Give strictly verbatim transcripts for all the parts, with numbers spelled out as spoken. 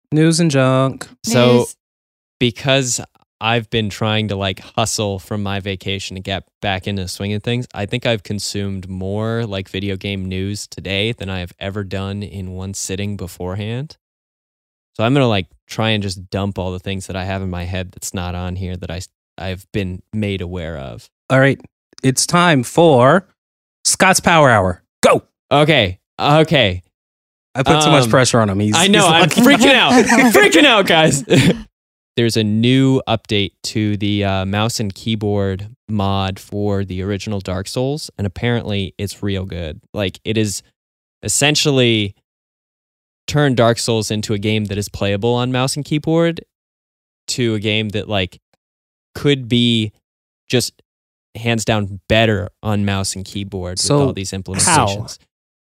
News and junk. So News. because I've been trying to like hustle from my vacation to get back into the swing of things, I think I've consumed more like video game news today than I have ever done in one sitting beforehand. So I'm going to like try and just dump all the things that I have in my head that's not on here that I, I've been made aware of. All right. It's time for Scott's Power Hour. Go. Okay. Okay. I put too much Um, pressure on him. He's, I know. he's I'm like- freaking out. freaking out, guys. There's a new update to the uh, mouse and keyboard mod for the original Dark Souls, and apparently it's real good. Like, it is essentially turned Dark Souls into a game that is playable on mouse and keyboard to a game that like could be just hands down better on mouse and keyboard So with all these implementations.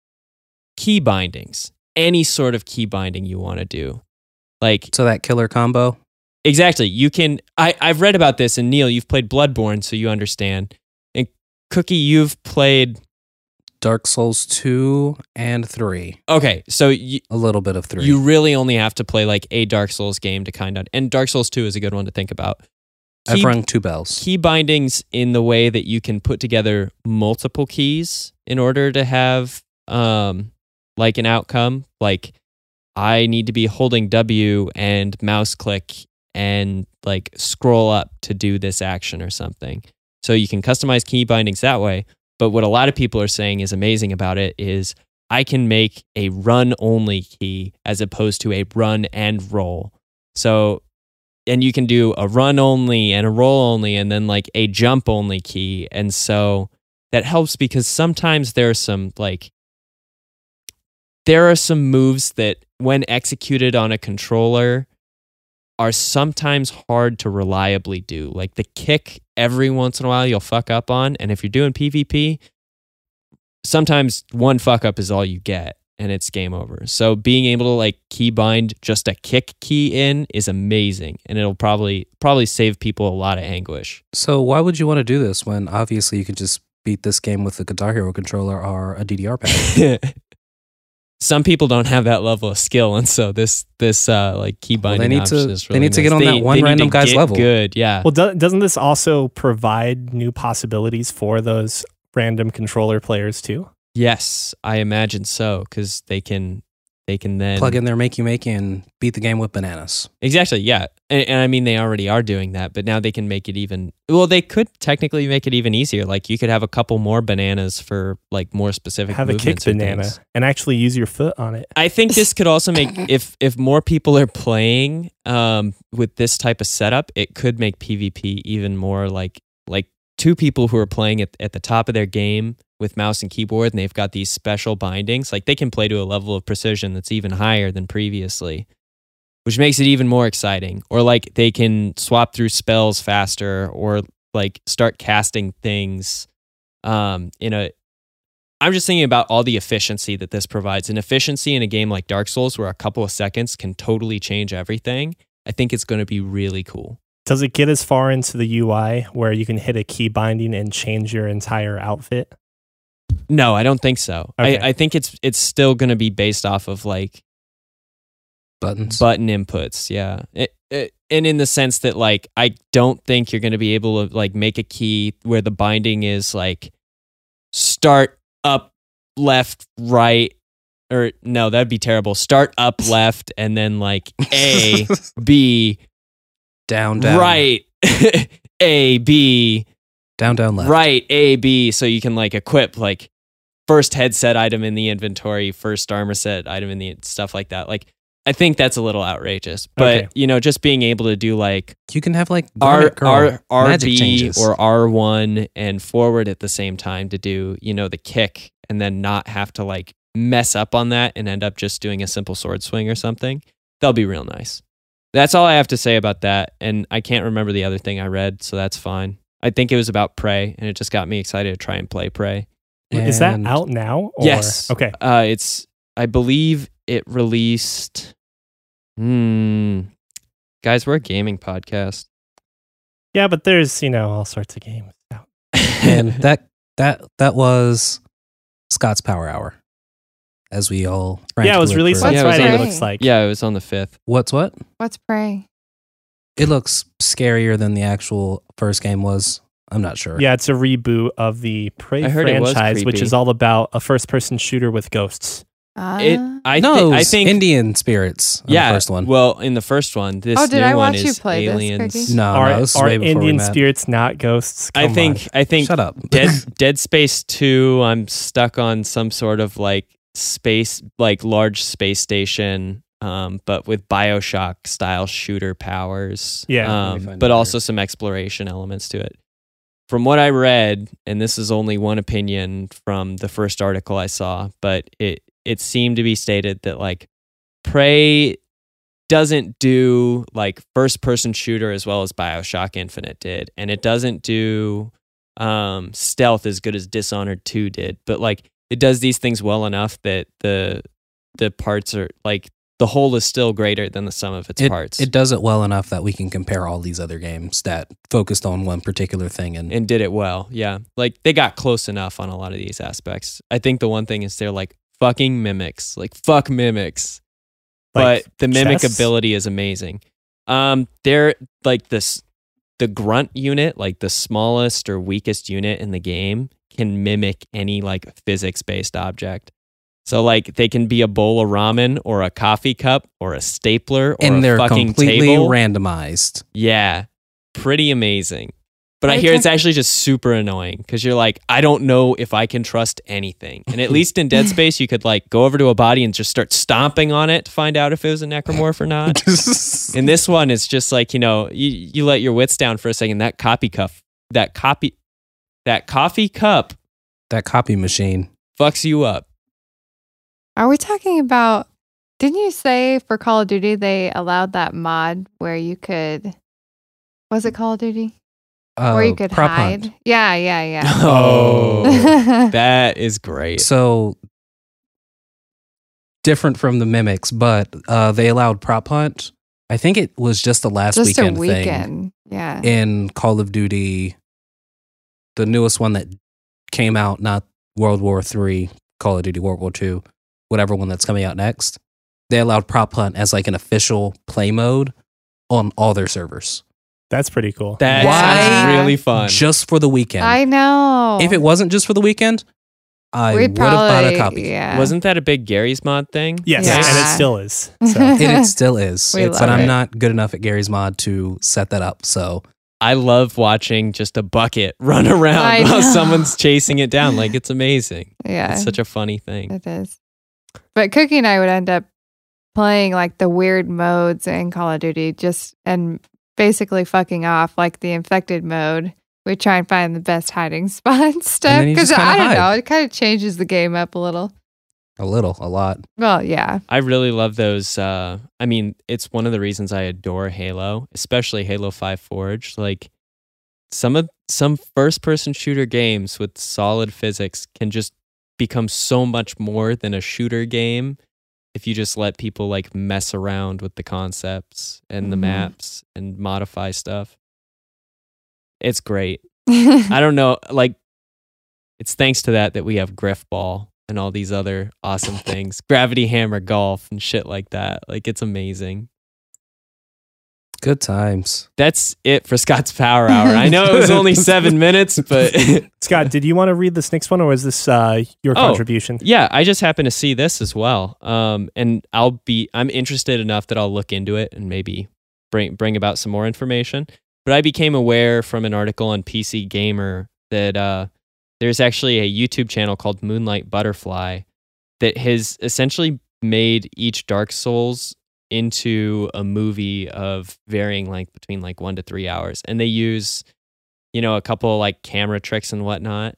Key bindings, any sort of key binding you want to do. Like, So that killer combo. exactly. You can, I, I've read about this, and Neil, you've played Bloodborne, so you understand. And Cookie, you've played, Dark Souls two and three. okay, so you, A little bit of three. you really only have to play like a Dark Souls game to kind of, and Dark Souls two is a good one to think about. I've Key- rung two bells. Key bindings in the way that you can put together multiple keys in order to have um, like an outcome. Like, I need to be holding W and mouse click and like scroll up to do this action or something. So you can customize key bindings that way. But what a lot of people are saying is amazing about it is I can make a run only key as opposed to a run and roll. So, and you can do a run only and a roll only and then like a jump only key. And so that helps because sometimes there are some like, there are some moves that when executed on a controller are sometimes hard to reliably do. Like the kick, every once in a while you'll fuck up on. And if you're doing PvP, sometimes one fuck up is all you get and it's game over. So being able to like key bind just a kick key in is amazing. And it'll probably probably save people a lot of anguish. So why would you want to do this when obviously you could just beat this game with a Guitar Hero controller or a D D R pad? Some people don't have that level of skill, and so this this uh, like key Well, they binding need option to- is they really need to get nice. on that They- one they need random to guy's get level. Good, yeah. Well, do- doesn't this also provide new possibilities for those random controller players too? Yes, I imagine so because they can they can then Plug in their Makey Makey and beat the game with bananas. exactly yeah, and, and I mean they already are doing that, but now they can make it even well. They could technically make it even easier. Like you could have a couple more bananas for like more specific. Have a kick movements or banana things. and actually use your foot on it. I think this could also make if if more people are playing um, with this type of setup, it could make PvP even more like like two people who are playing at, at the top of their game with mouse and keyboard, and they've got these special bindings. Like they can play to a level of precision that's even higher than previously, which makes it even more exciting. Or like they can swap through spells faster, or like start casting things um, in a. I'm just thinking about all the efficiency that this provides. An efficiency in a game like Dark Souls where a couple of seconds can totally change everything. I think it's going to be really cool. Does it get as far into the U I where you can hit a key binding and change your entire outfit? No, I don't think so. Okay. I, I think it's it's still going to be based off of like Buttons. button inputs. Yeah. It, it, and in the sense that like, I don't think you're going to be able to like make a key where the binding is like start up, left, right, or no, that'd be terrible. Start up, left, and then like A, B, down, down. right, A, B, Down, down, left. right, A, B. So you can like equip like first headset item in the inventory, first armor set item in the stuff like that. Like, I think that's a little outrageous, but Okay. you know, just being able to do like You can have like R, Garnet Girl R, R magic B changes. or R one and forward at the same time to do, you know, the kick and then not have to like mess up on that and end up just doing a simple sword swing or something. That'll be real nice. That's all I have to say about that. And I can't remember the other thing I read, so that's fine. I think it was about Prey, and it just got me excited to try and play Prey. Is that And out now? Or? Yes. Okay. Uh, it's, I believe it released. Hmm. Guys, we're a gaming podcast. Yeah, but there's, you know, all sorts of games out. And that that that was Scott's Power Hour. as we all. Yeah, it was released on Yeah, it was Friday. on It the- looks like. Yeah, it was on the fifth. What's what? What's Prey? It looks scarier than the actual first game was. I'm not sure. Yeah, it's a reboot of the Prey I heard it was franchise, which creepy. is all about a first-person shooter with ghosts. Uh, It, I, no, thi- I think, Indian spirits. in yeah. the first one. Well, in the first one, this Oh, did new I one watch you is play this, aliens. Cookie? no, are no, this is are way before we Indian met. spirits not ghosts? I Come think, on. I think, Shut up. Dead Dead Space two. I'm stuck on some sort of like space, like large space station, um, but with Bioshock style shooter powers. Yeah, let me um, find but out also some exploration elements to it. From what I read, and this is only one opinion from the first article I saw, but it it seemed to be stated that like Prey doesn't do like first person shooter as well as Bioshock Infinite did, and it doesn't do um, stealth as good as Dishonored two did, but like it does these things well enough that the the parts are like the whole is still greater than the sum of its It, parts. it does it well enough that we can compare all these other games that focused on one particular thing. And, and did it well. Yeah. Like they got close enough on a lot of these aspects. I think the one thing is they're like fucking mimics. Like fuck mimics. Like but the mimic chess? ability is amazing. Um they're like this the grunt unit, like the smallest or weakest unit in the game, can mimic any like physics based object. So like they can be a bowl of ramen or a coffee cup or a stapler or and a they're fucking completely table. randomized. Yeah, pretty amazing. But I, I hear it's can- actually just super annoying because you're like, I don't know if I can trust anything. And at least in Dead Space, you could like go over to a body and just start stomping on it to find out if it was a necromorph or not. In this one, it's just like, you know, you, you let your wits down for a second. That copy cup, that copy, that coffee cup That copy machine. fucks you up. Are we talking about? Didn't you say for Call of Duty they allowed that mod where you could? Was it Call of Duty Uh, where you could prop hide? hunt. Yeah, yeah, yeah. Oh, that is great. So different from the mimics, but uh, they allowed prop hunt. I think it was just the last Just a weekend, thing weekend. Yeah. in Call of Duty, the newest one that came out, not World War Three, Call of Duty World War Two, whatever one that's coming out next. They allowed prop hunt as like an official play mode on all their servers, That's pretty cool. That Why? sounds really fun. just for the weekend. I know. If it wasn't just for the weekend, I We'd would have bought a probably- copy. Yeah. Wasn't that a big Gary's Mod thing? Yes, Yeah. and it still is. So. It, it still is, We but love I'm it. not good enough at Gary's Mod to set that up. So I love watching just a bucket run around I while know. someone's chasing it down. Like it's amazing. Yeah. It's such a funny thing. It is. But Cookie and I would end up playing like the weird modes in Call of Duty just and basically fucking off like the infected mode. We try and find the best hiding spot and stuff then you because just kinda I don't hide. know, it kind of changes the game up a little. a little, a lot. Well, yeah. I really love those. Uh, I mean, it's one of the reasons I adore Halo, especially Halo five Forge. Like some of some first person shooter games with solid physics can just become so much more than a shooter game if you just let people like mess around with the concepts and the Mhm. maps and modify stuff. It's great. I don't know, like it's thanks to that that we have Griffball and all these other awesome things. Gravity Hammer Golf and shit like that. Like it's amazing. Good times. That's it for Scott's Power Hour. I know it was only seven minutes, but Scott, did you want to read this next one, or was this uh, your Oh. contribution? yeah, I just happened to see this as well. Um, and I'll be I'm interested enough that I'll look into it and maybe bring bring about some more information. But I became aware from an article on P C Gamer that uh, there's actually a YouTube channel called Moonlight Butterfly that has essentially made each Dark Souls into a movie of varying length between like one to three hours. And they use, you know, a couple of like camera tricks and whatnot.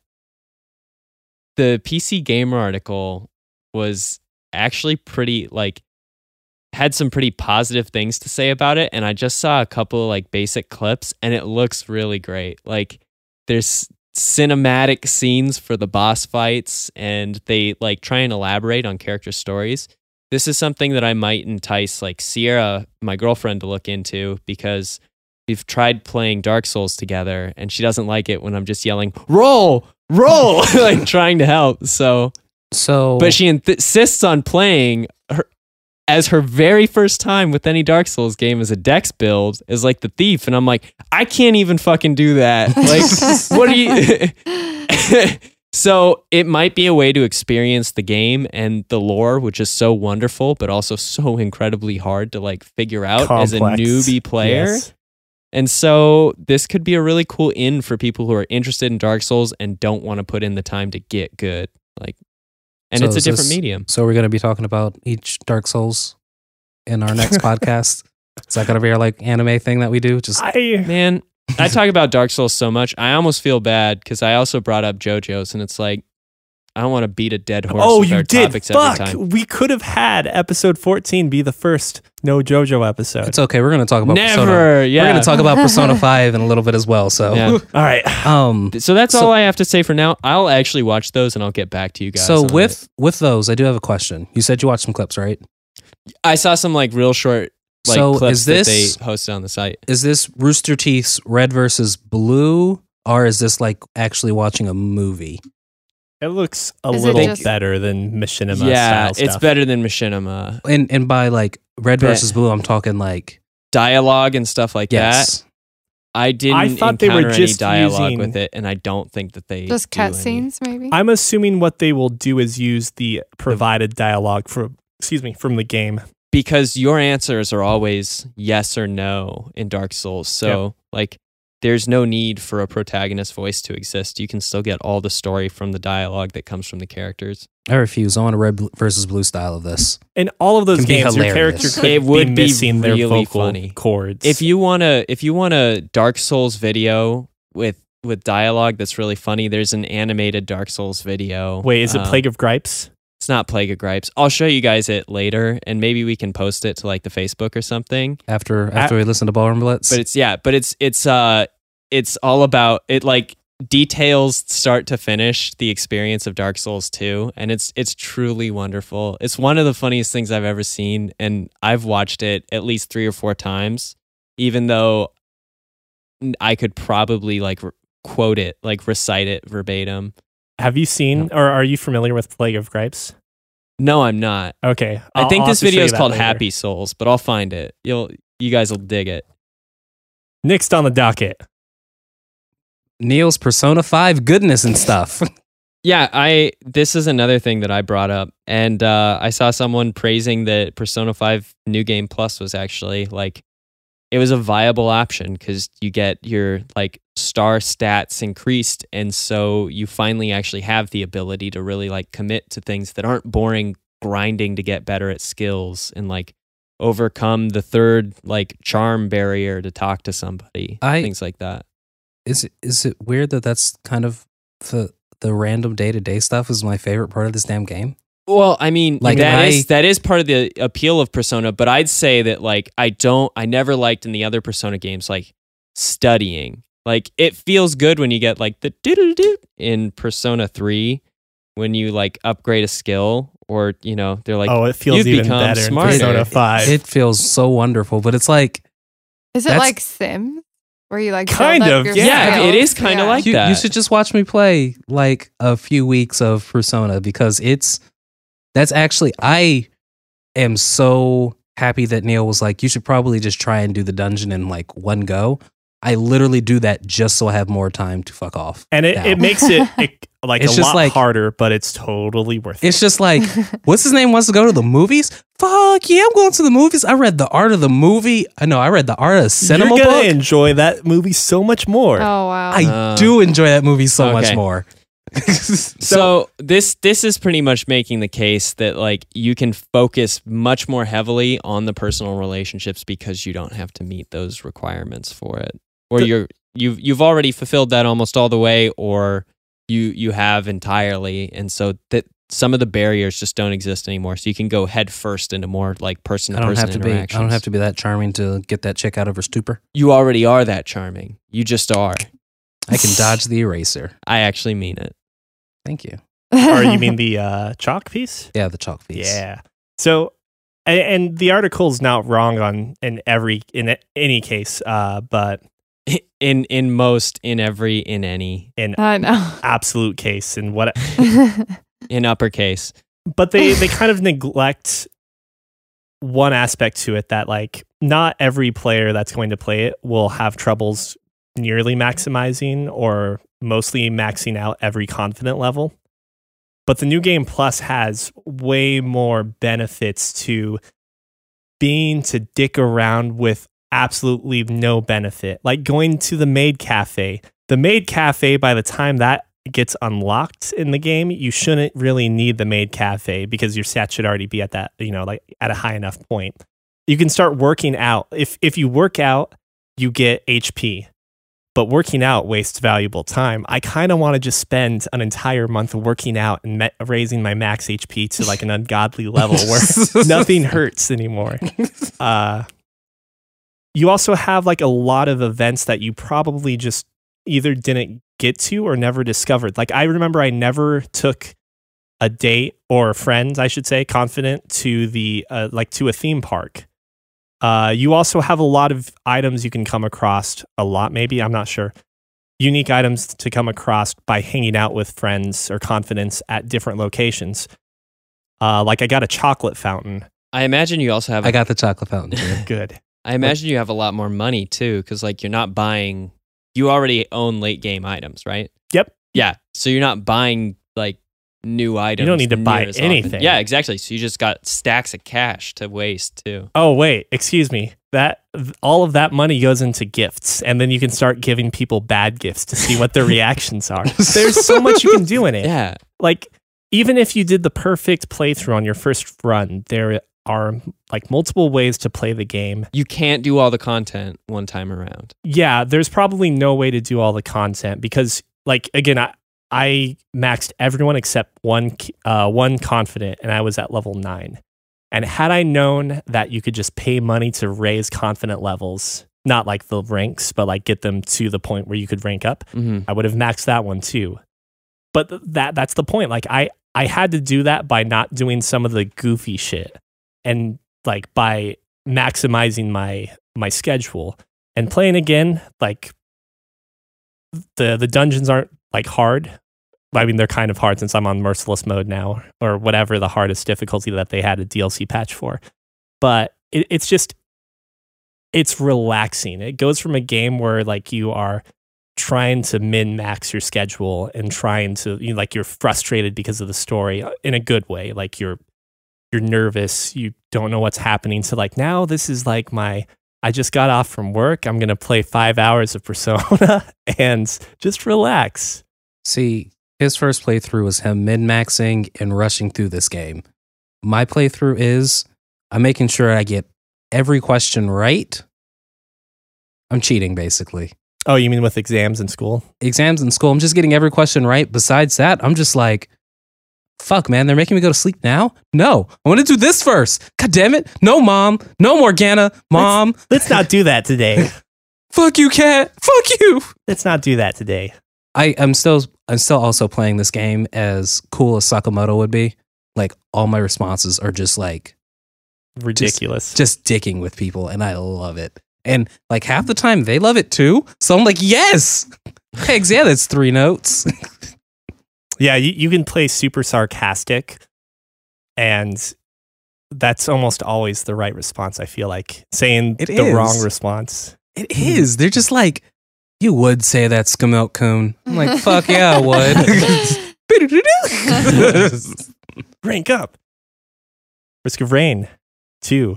The P C Gamer article was actually pretty like had some pretty positive things to say about it, and I just saw a couple of like basic clips and it looks really great. Like there's cinematic scenes for the boss fights and they like try and elaborate on character stories. This is something that I might entice like Sierra, my girlfriend, to look into because we've tried playing Dark Souls together and she doesn't like it when I'm just yelling, roll, roll, like trying to help. So So, but she insists on playing her as her very first time with any Dark Souls game as a Dex build as like the thief, and I'm like, I can't even fucking do that. Like, what are you? So it might be a way to experience the game and the lore, which is so wonderful, but also so incredibly hard to like figure out Complex. as a newbie player. Yes. And so this could be a really cool in for people who are interested in Dark Souls and don't want to put in the time to get good. Like, and So it's a is different this- medium. so we're going to be talking about each Dark Souls in our next podcast. Is that going to be our like anime thing that we do? Just I Man, I talk about Dark Souls so much. I almost feel bad because I also brought up JoJo's, and it's like, I don't want to beat a dead horse oh, with you our did. topics Fuck. every time. We could have had episode fourteen be the first no JoJo episode. it's okay. We're going to talk about Persona. Never, yeah. We're going to talk about Persona five in a little bit as well. So, Yeah. All right. um, So that's So- all I have to say for now. I'll actually watch those, and I'll get back to you guys. so on with it. with those, I do have a question. You said you watched some clips, right? I saw some like real short like So clips is this- that they posted on the site. Is this Rooster Teeth's Red versus Blue, or is this like actually watching a movie? It looks a Is it little just- better than Machinima Yeah, style it's stuff. better than Machinima. And and by like Red Bet. versus Blue, I'm talking like Dialogue and stuff like that. yes. I didn't I thought they were encounter any just dialogue using- with it, and I don't think that they Just do any. cutscenes, maybe. I'm assuming what they will do is use the provided dialogue for excuse me from the game. Because your answers are always yes or no in Dark Souls. So, like, there's no need for a protagonist voice to exist. You can still get all the story from the dialogue that comes from the characters. I refuse. I want a Red versus Blue style of this. In all of those Can be games, your hilarious. character could It would be be missing their really vocal funny. chords. If you want to, if you want a Dark Souls video with with dialogue that's really funny, there's an animated Dark Souls video. wait, is it Um, Plague of Gripes? It's not Plague of Gripes. I'll show you guys it later, and maybe we can post it to like the Facebook or something. After after we listen to Ballroom Blitz, But it's yeah, but it's it's uh it's all about it like details start to finish the experience of Dark Souls two, and it's it's truly wonderful. It's one of the funniest things I've ever seen, and I've watched it at least three or four times, even though I could probably like re- quote it, like recite it verbatim. Have you seen or are you familiar with Plague of Gripes? No, I'm not. Okay. I I'll- think I'll this have to show video you is that called later. Happy Souls, but I'll find it. You'll you guys will dig it. Next on the docket. Neil's Persona five goodness and stuff. Yeah, I this is another thing that I brought up, and uh, I saw someone praising that Persona five New Game Plus was actually like it was a viable option because you get your like star stats increased, and so you finally actually have the ability to really like commit to things that aren't boring grinding to get better at skills and like overcome the third like charm barrier to talk to somebody, I- things like that. Is it is it weird that that's kind of the the random day to day stuff is my favorite part of this damn game? Well, I mean, Like, that I- is that is part of the appeal of Persona, but I'd say that like I don't I never liked in the other Persona games like studying. Like it feels good when you get like the doodle doo in Persona three when you like upgrade a skill or you know, they're like oh, it feels you've even become better smarter. in Persona five. It feels so wonderful, but it's like Is it That's- like Sims? Where you like build Kind up of, your yeah, skills? it is kinda Yeah. like- you, that. you should just watch me play like a few weeks of Persona because it's that's actually I am so happy that Neil was like, you should probably just try and do the dungeon in like one go. I literally do that just so I have more time to fuck off. and it, now. it makes it, it like It's a just lot like- harder, but it's totally worth it. It's just like, what's his name wants to go to the movies? Fuck yeah, I'm going to the movies. I read the art of the movie. I know I read the art of cinema You're gonna book. enjoy that movie so much more. Oh wow. I Uh, do enjoy that movie so much okay. more. So this this is pretty much making the case that like you can focus much more heavily on the personal relationships because you don't have to meet those requirements for it, or The- you're you've you've already fulfilled that almost all the way, or you you have entirely, and so that some of the barriers just don't exist anymore. So you can go head first into more like person I to don't person have to be. I interactions. don't have to be that charming to get that chick out of her stupor. You already are that charming. You just are. I can dodge the eraser. I actually mean it. Thank you. Or you mean the uh, chalk piece? Yeah, the chalk piece. Yeah. So, and, and the article's not wrong on in every in any case, uh, but In in most, in every, in any. in I know. absolute case, and what in uppercase. But they they kind of neglect one aspect to it, that like not every player that's going to play it will have troubles nearly maximizing or mostly maxing out every confident level. But the New Game Plus has way more benefits to being to dick around with absolutely no benefit. Like going to the maid cafe. The maid cafe, by the time that gets unlocked in the game, you shouldn't really need the maid cafe because your stats should already be at that, you know, like at a high enough point. You can start working out. If if you work out, you get H P. But working out wastes valuable time. I kind of want to just spend an entire month working out and me- raising my max H P to like an ungodly level where nothing hurts anymore. Uh, you also have like a lot of events that you probably just either didn't get to or never discovered. Like I remember I never took a date or friends, I should say, confident to the uh, like to a theme park. Uh, you also have a lot of items you can come across, a lot maybe, I'm not sure. Unique items to come across by hanging out with friends or confidants at different locations. Uh, like I got a chocolate fountain. I imagine you also have. I got the chocolate fountain. Too. Good. I imagine you have a lot more money too, because like you're not buying. You already own late game items, right? Yep. Yeah. So you're not buying like new items. You don't need to near buy as often. anything. Yeah, exactly. So you just got stacks of cash to waste too. Oh wait, excuse me. That all of that money goes into gifts, and then you can start giving people bad gifts to see what their reactions are. There's so much you can do in it. Yeah. Like even if you did the perfect playthrough on your first run, there are like multiple ways to play the game. You can't do all the content one time around. Yeah, there's probably no way to do all the content because, like, again, I I maxed everyone except one uh, one confident, and I was at level nine. And had I known that you could just pay money to raise confident levels, not like the ranks, but like get them to the point where you could rank up, Mm-hmm. I would have maxed that one too. But th- that that's the point. Like I I had to do that by not doing some of the goofy shit, and like by maximizing my my schedule and playing again. Like the the dungeons aren't like hard. I mean, they're kind of hard since I'm on merciless mode now, or whatever the hardest difficulty that they had a D L C patch for. But it, it's just, it's relaxing. It goes from a game where like you are trying to min max your schedule and trying to, you know, like you're frustrated because of the story in a good way. Like you're, you're nervous. You don't know what's happening. So like now this is like my, I just got off from work. I'm going to play five hours of Persona and just relax. See, his first playthrough was him min-maxing and rushing through this game. My playthrough is I'm making sure I get every question right. I'm cheating, basically. Oh, you mean with exams in school? Exams in school, I'm just getting every question right. Besides that, I'm just like, fuck, man, they're making me go to sleep now? No, I want to do this first. God damn it. No, Mom. No, Morgana. Mom. Let's, let's not do that today. Fuck you, cat. Fuck you. Let's not do that today. I, I'm still I'm still also playing this game as cool as Sakamoto would be. Like all my responses are just like Ridiculous. just, just dicking with people, and I love it. And like half the time they love it too. So I'm like, yes, Pegs, yeah, that's three notes. Yeah, you, you can play super sarcastic, and that's almost always the right response, I feel like. Saying It the is. wrong response. It is. They're just like, you would say that Skamilk Coon. I'm like, fuck yeah, I would. Rank up. Risk of Rain two.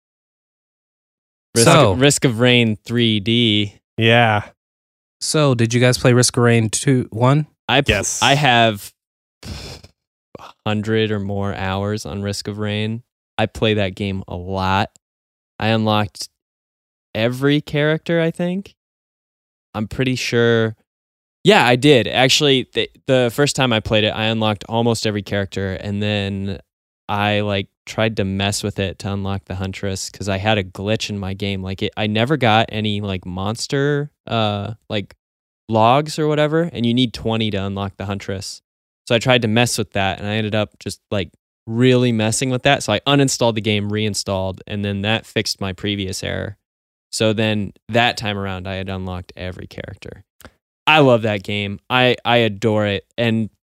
Risk, So- of, Risk of Rain three D. Yeah. So, did you guys play Risk of Rain two one? I pl- Yes. I have a hundred or more hours on Risk of Rain. I play that game a lot. I unlocked every character, I think. I'm pretty sure. Yeah, I did. Actually, the, the first time I played it, I unlocked almost every character, and then I like tried to mess with it to unlock the Huntress because I had a glitch in my game. Like it, I never got any like monster uh like logs or whatever, and you need twenty to unlock the Huntress. So I tried to mess with that, and I ended up just like really messing with that. So I uninstalled the game, reinstalled, and then that fixed my previous error. So then that time around, I had unlocked every character. I love that game. I, I adore it. And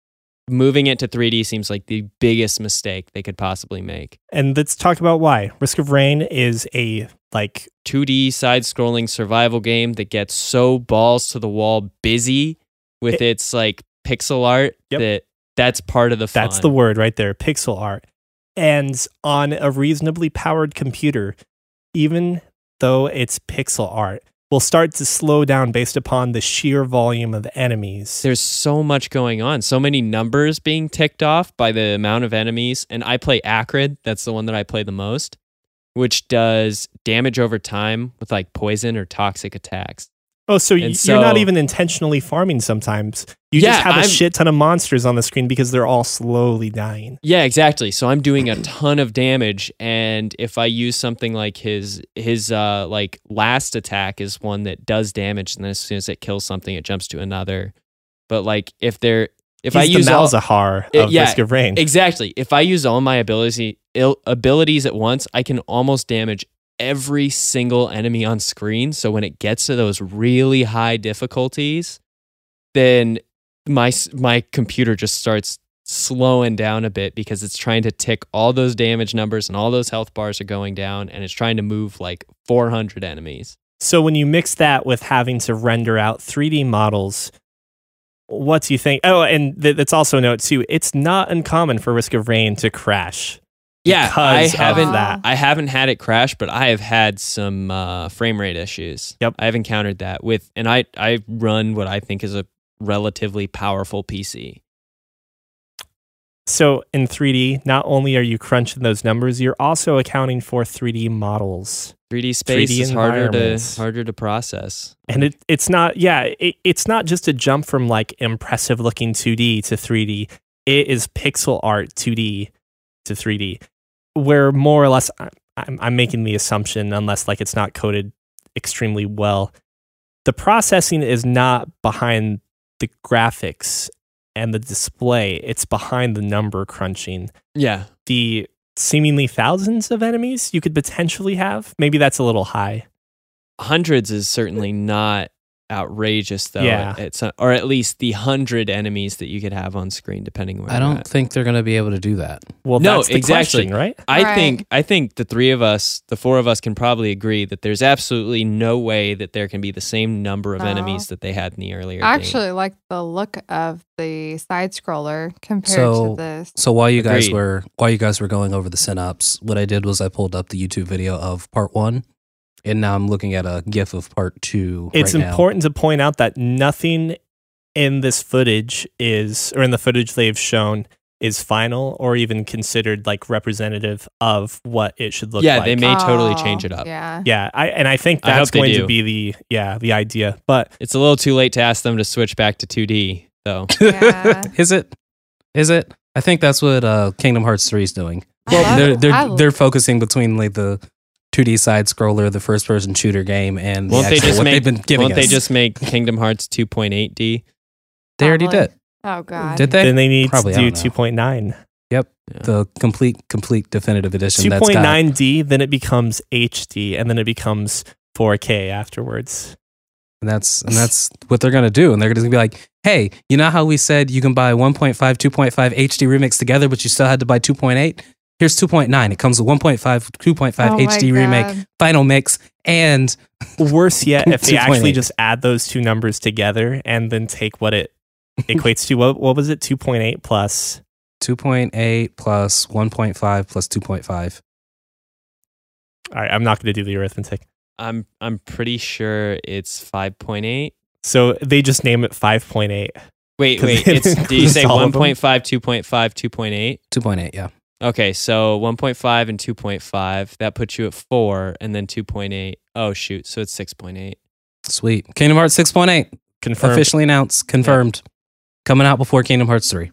moving it to three D seems like the biggest mistake they could possibly make. And let's talk about why. Risk of Rain is a like two D side-scrolling survival game that gets so balls to the wall busy with It- its like pixel art Yep. that that's part of the fun. that's the word right there, pixel art. And on a reasonably powered computer, even though it's pixel art, will start to slow down based upon the sheer volume of enemies. There's so much going on, so many numbers being ticked off by the amount of enemies. And I play Acrid, that's the one that I play the most, which does damage over time with like poison or toxic attacks. Oh, so, And y- so- you're not even intentionally farming sometimes. You Yeah, just have a I'm- shit ton of monsters on the screen because they're all slowly dying. Yeah, exactly. So I'm doing a ton of damage, and if I use something like his his uh like last attack is one that does damage, and then as soon as it kills something, it jumps to another. But like if they're if He's I the use all, Malzahar Uh, of yeah, Risk of Rain. exactly, if I use all my ability il- abilities at once, I can almost damage every single enemy on screen. So when it gets to those really high difficulties, then my s- my computer just starts slowing down a bit because it's trying to tick all those damage numbers and all those health bars are going down, and it's trying to move like four hundred enemies. So when you mix that with having to render out three D models, what do you think? Oh, and th- that's also a note too. It's not uncommon for Risk of Rain to crash. Yeah, I because of haven't that. I haven't had it crash, but I have had some uh, frame rate issues. Yep. I've encountered that with, and I I run what I think is a relatively powerful P C. So in three D, not only are you crunching those numbers, you're also accounting for three D models. three D space three D is harder to environments. harder to process. And it, it's not, yeah, it, it's not just a jump from like impressive looking two D to three D. It is pixel art two D to three D, where more or less I- I'm, I'm making the assumption, unless like it's not coded extremely well, the processing is not behind the graphics and the display. It's behind the number crunching. Yeah. The seemingly thousands of enemies you could potentially have, maybe that's a little high. Hundreds is certainly not outrageous though. Yeah. It's or at least the hundred enemies that you could have on screen, depending where I you're don't at. think they're going to be able to do that. Well, No, that's the exactly. question, right? I Right. think I think the three of us, the four of us, can probably agree that there's absolutely no way that there can be the same number of No. enemies that they had in the earlier I game. actually like the look of the side scroller compared So- to this. So while you guys Agreed. were while you guys were going over the synapse, what I did was I pulled up the YouTube video of part one, and now I'm looking at a GIF of part two. It's right now. important to point out that nothing in this footage is, or in the footage they've shown, is final or even considered like representative of what it should look Yeah, like. they may totally Oh, change it up. Yeah. yeah, I, and I think I hope that's they going do. to be the yeah the idea. But It's a little too late to ask them to switch back to two D, though. Yeah. Is it? Is it? I think that's what uh, Kingdom Hearts three is doing. I love they're it. they're I- they're focusing between like the two D side scroller, the first person shooter game, and the Won't they actual- just what make? they've been giving Won't they us. just make Kingdom Hearts two point eight D? They already Probably. did. Oh god. Did they? then they need Probably, I to do don't know. two point nine. Yep. Yeah. The complete complete definitive edition. two that's point got- nine D, then it becomes H D, and then it becomes four K afterwards. And that's and that's what they're gonna do. And they're gonna be like, hey, you know how we said you can buy one point five, two point five H D remix together, but you still had to buy two point eight? Here's two point nine. It comes with one point five, two point five Oh my H D remake, God. final mix, and Worse yet, if they two point eight. actually just add those two numbers together and then take what it equates to. What, what was it? two point eight plus. two point eight plus one point five plus two point five. All right, I'm not going to do the arithmetic. I'm I'm pretty sure it's five point eight. So they just name it five point eight. Wait, 'Cause wait. it It's, did you includes say all of one them? point five, two point five, two point eight? two point eight, yeah. Okay, so one point five and two point five. That puts you at four, and then two point eight. Oh, shoot. So it's six point eight. Sweet. Kingdom Hearts six point eight. Confirmed. Officially announced, confirmed. Coming out before Kingdom Hearts three.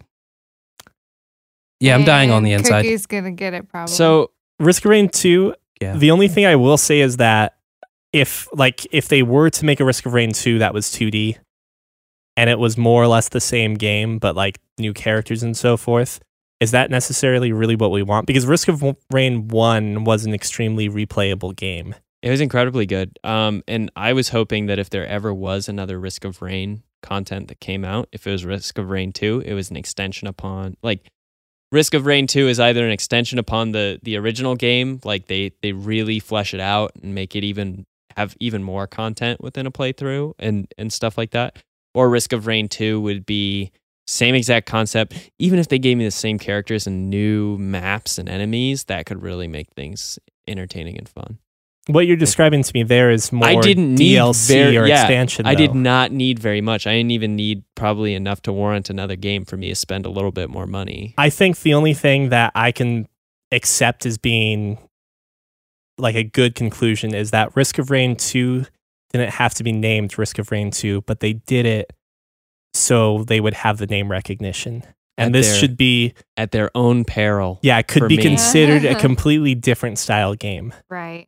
Yeah, I'm dying on the And inside. Cookie's gonna get it probably. So, Risk of Rain two, Yeah. the only thing I will say is that if like if they were to make a Risk of Rain two that was two D and it was more or less the same game but like new characters and so forth, is that necessarily really what we want? Because Risk of Rain one was an extremely replayable game. it was incredibly good. Um, and I was hoping that if there ever was another Risk of Rain, content that came out. If it was Risk of Rain two, it was an extension upon like Risk of Rain two is either an extension upon the the original game, like they they really flesh it out and make it even have even more content within a playthrough and and stuff like that. Or Risk of Rain two would be same exact concept. Even if they gave me the same characters and new maps and enemies, that could really make things entertaining and fun. What you're describing to me there is more I didn't D L need C very, or yeah, expansion. I though. did not need very much. I didn't even need probably enough to warrant another game for me to spend a little bit more money. I think the only thing that I can accept as being like a good conclusion is that Risk of Rain two didn't have to be named Risk of Rain two, but they did it so they would have the name recognition. And At this their- should be, At their own peril. yeah, it could for be me. considered a completely different style game. Right.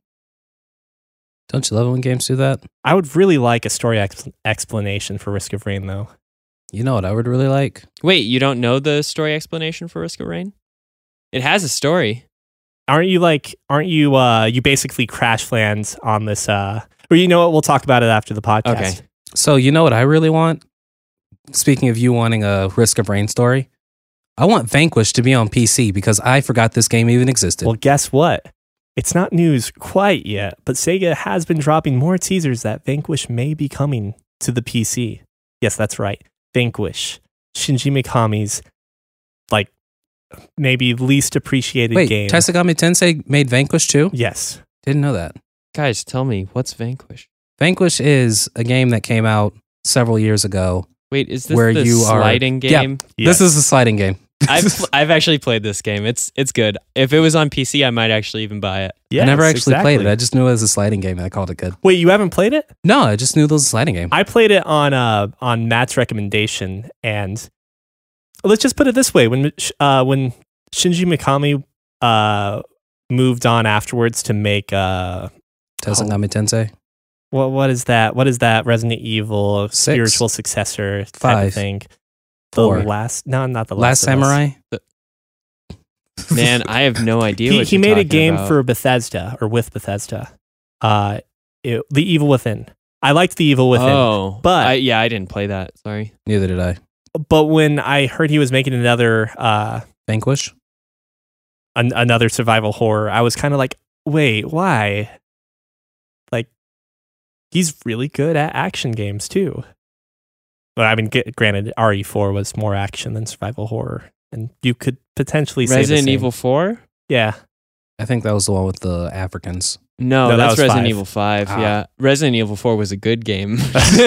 Don't you love it when games do that? I would really like a story ex- explanation for Risk of Rain, though. You know what I would really like? Wait, you don't know the story explanation for Risk of Rain? It has a story. Aren't you like, aren't you, uh, you basically crash land on this, uh, or you know what, we'll talk about it after the podcast. Okay. So you know what I really want? Speaking of you wanting a Risk of Rain story, I want Vanquish to be on P C because I forgot this game even existed. Well, guess what? It's not news quite yet, but Sega has been dropping more teasers that Vanquish may be coming to the P C. Yes, that's right. Vanquish. Shinji Mikami's, like, maybe least appreciated Wait, game. Tatsugami Tensei made Vanquish too? Yes. Didn't know that. Guys, tell me, what's Vanquish? Vanquish is a game that came out several years ago. Wait, is this Where the you are- sliding Yeah. game? Yes. This is a sliding game. I've pl- I've actually played this game. It's it's good. If it was on P C, I might actually even buy it. Yes, I never actually played it. exactly. I just knew it was a sliding game and I called it good. Wait, you haven't played it? No, I just knew it was a sliding game. I played it on uh on Matt's recommendation, and let's just put it this way: when uh when Shinji Mikami uh moved on afterwards to make uh Tatsugami Tensei. what what is that? What is that Resident Evil Six. spiritual successor type Five. of thing? The Four. last, no, not the Last last, of Us. Samurai? Man, I have no idea. He what he you're made a talking game about. for Bethesda or with Bethesda. Uh, it, The Evil Within. I liked The Evil Within, Oh, but- I, yeah, I didn't play that. Sorry. Neither did I. but when I heard he was making another uh Vanquish? an, another survival horror, I was kind of like, wait, why? Like, he's really good at action games too. But I mean, g- granted, R E four was more action than survival horror, and you could potentially say the Resident same. Evil four? Yeah, I think that was the one with the Africans. No, No, that that's was Resident five. Evil five. Ah. Yeah, Resident Evil four was a good game.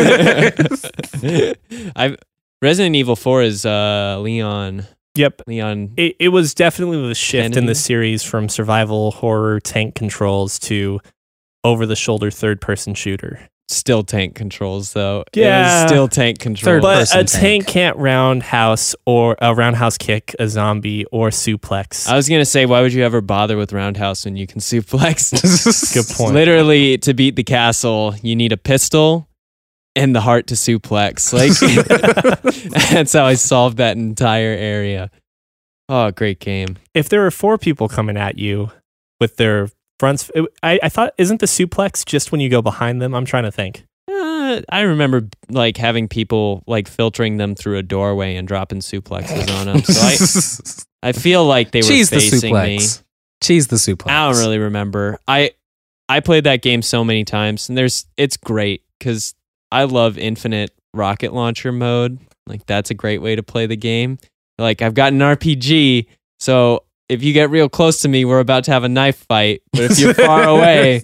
I Resident Evil four is uh, Leon. yep. Leon. It it was definitely the shift in Kennedy? the series from survival horror tank controls to over the shoulder third person shooter. Still tank controls though. It Yeah. was still tank controls. Third But person a tank. tank can't roundhouse or a roundhouse kick a zombie or suplex. I was gonna say, why would you ever bother with roundhouse when you can suplex? Good point. Literally, to beat the castle, you need a pistol and the heart to suplex. Like that's how I solved that entire area. Oh, great game. If there are four people coming at you with their fronts, it, I, I thought, isn't the suplex just when you go behind them? I'm trying to think. Uh, I remember like having people like filtering them through a doorway and dropping suplexes on them. So I, I feel like they were Cheese the facing me. suplex. Cheese the suplex. I don't really remember. I I played that game so many times, and there's it's great because I love infinite rocket launcher mode. Like that's a great way to play the game. Like I've got an R P G, so if you get real close to me, we're about to have a knife fight. But if you're far away,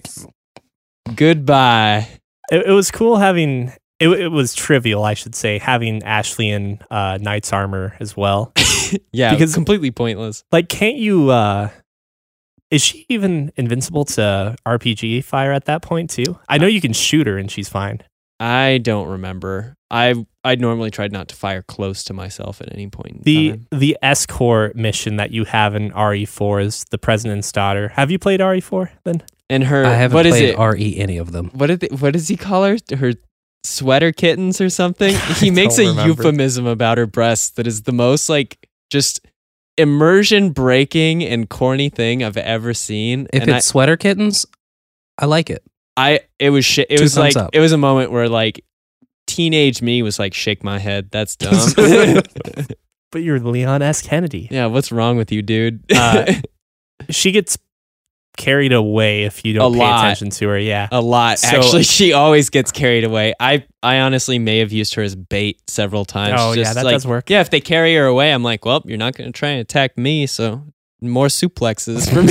goodbye. It, it was cool having, it, it was trivial, I should say, having Ashley in uh, Knight's armor as well. Yeah, Because- because completely pointless. Like, can't you, uh, is she even invincible to R P G fire at that point too? I know you can shoot her and she's fine. I don't remember. I I normally tried not to fire close to myself at any point in The time. the escort mission that you have in R E four is the president's daughter. Have you played R E four then? And her, I haven't what is played it? R E any of them. What did they, what does he call her? Her sweater kittens or something? He makes a don't remember. euphemism about her breasts that is the most like just immersion breaking and corny thing I've ever seen. If and it's sweater kittens, I like it. I, I it was shit. It Two was thumbs like up. it was a moment where like teenage me was like, shake my head. That's dumb. But you're Leon S. Kennedy. Yeah, what's wrong with you, dude? Uh, she gets carried away if you don't A pay lot. attention to her. Yeah. A lot. So- Actually, she always gets carried away. I, I honestly may have used her as bait several times. Oh, yeah, Just that like, does work. Yeah, if they carry her away, I'm like, well, you're not going to try and attack me, so more suplexes for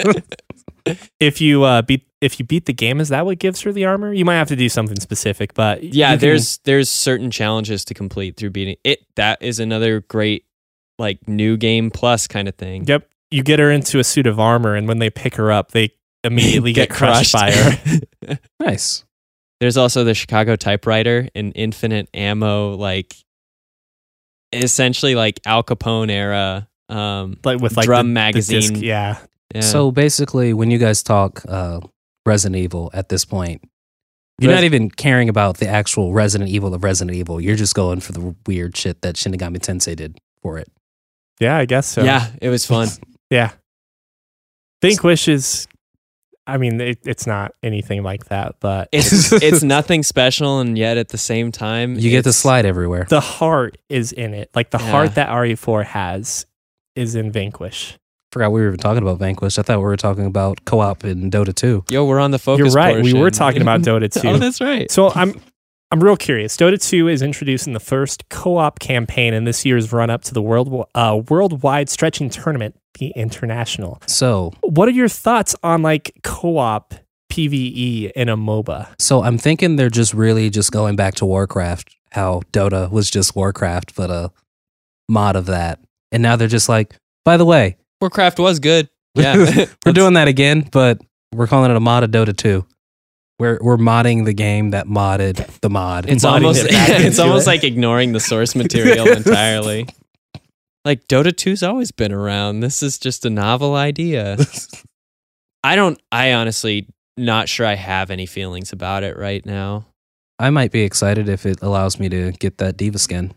me. If you uh, beat if you beat the game, is that what gives her the armor? You might have to do something specific, but Yeah, you can- there's there's certain challenges to complete through beating it. That is another great like new game plus kind of thing. Yep. You get her into a suit of armor, and when they pick her up, they immediately get, crushed, by her. Nice. There's also the Chicago typewriter, an infinite ammo, like essentially like Al Capone era um, Like with like drum the, magazine. The disc, yeah. Yeah. So basically, when you guys talk uh, Resident Evil at this point, you're Res- not even caring about the actual Resident Evil of Resident Evil. You're just going for the weird shit that Shinigami Tensei did for it. Yeah, I guess so. yeah, it was fun. Yeah. Vanquish is, I mean, it, it's not anything like that, but It's it's nothing special, and yet at the same time, You get to it's- slide everywhere. the heart is in it. Like the Yeah. heart that R E four has is in Vanquish. Forgot we were even talking about Vanquish. I thought we were talking about co-op in Dota two. Yo, we're on the focus. You're right. We were portion. talking about Dota two. Oh, that's right. So I'm I'm real curious. Dota two is introducing the first co-op campaign in this year's run-up to the world uh, worldwide stretching tournament, the International. So, What are your thoughts on like co-op PvE in a MOBA? so I'm thinking they're just really just going back to Warcraft, how Dota was just Warcraft, but a mod of that. And now they're just like, by the way, Warcraft was good. Yeah, we're doing that again, but we're calling it a mod of Dota two. We're we're modding the game that modded the mod. It's Modding almost it back it's into almost it. like ignoring the source material entirely. Like Dota two's always been around. This is just a novel idea. I don't I honestly not sure I have any feelings about it right now. I might be excited if it allows me to get that Diva skin.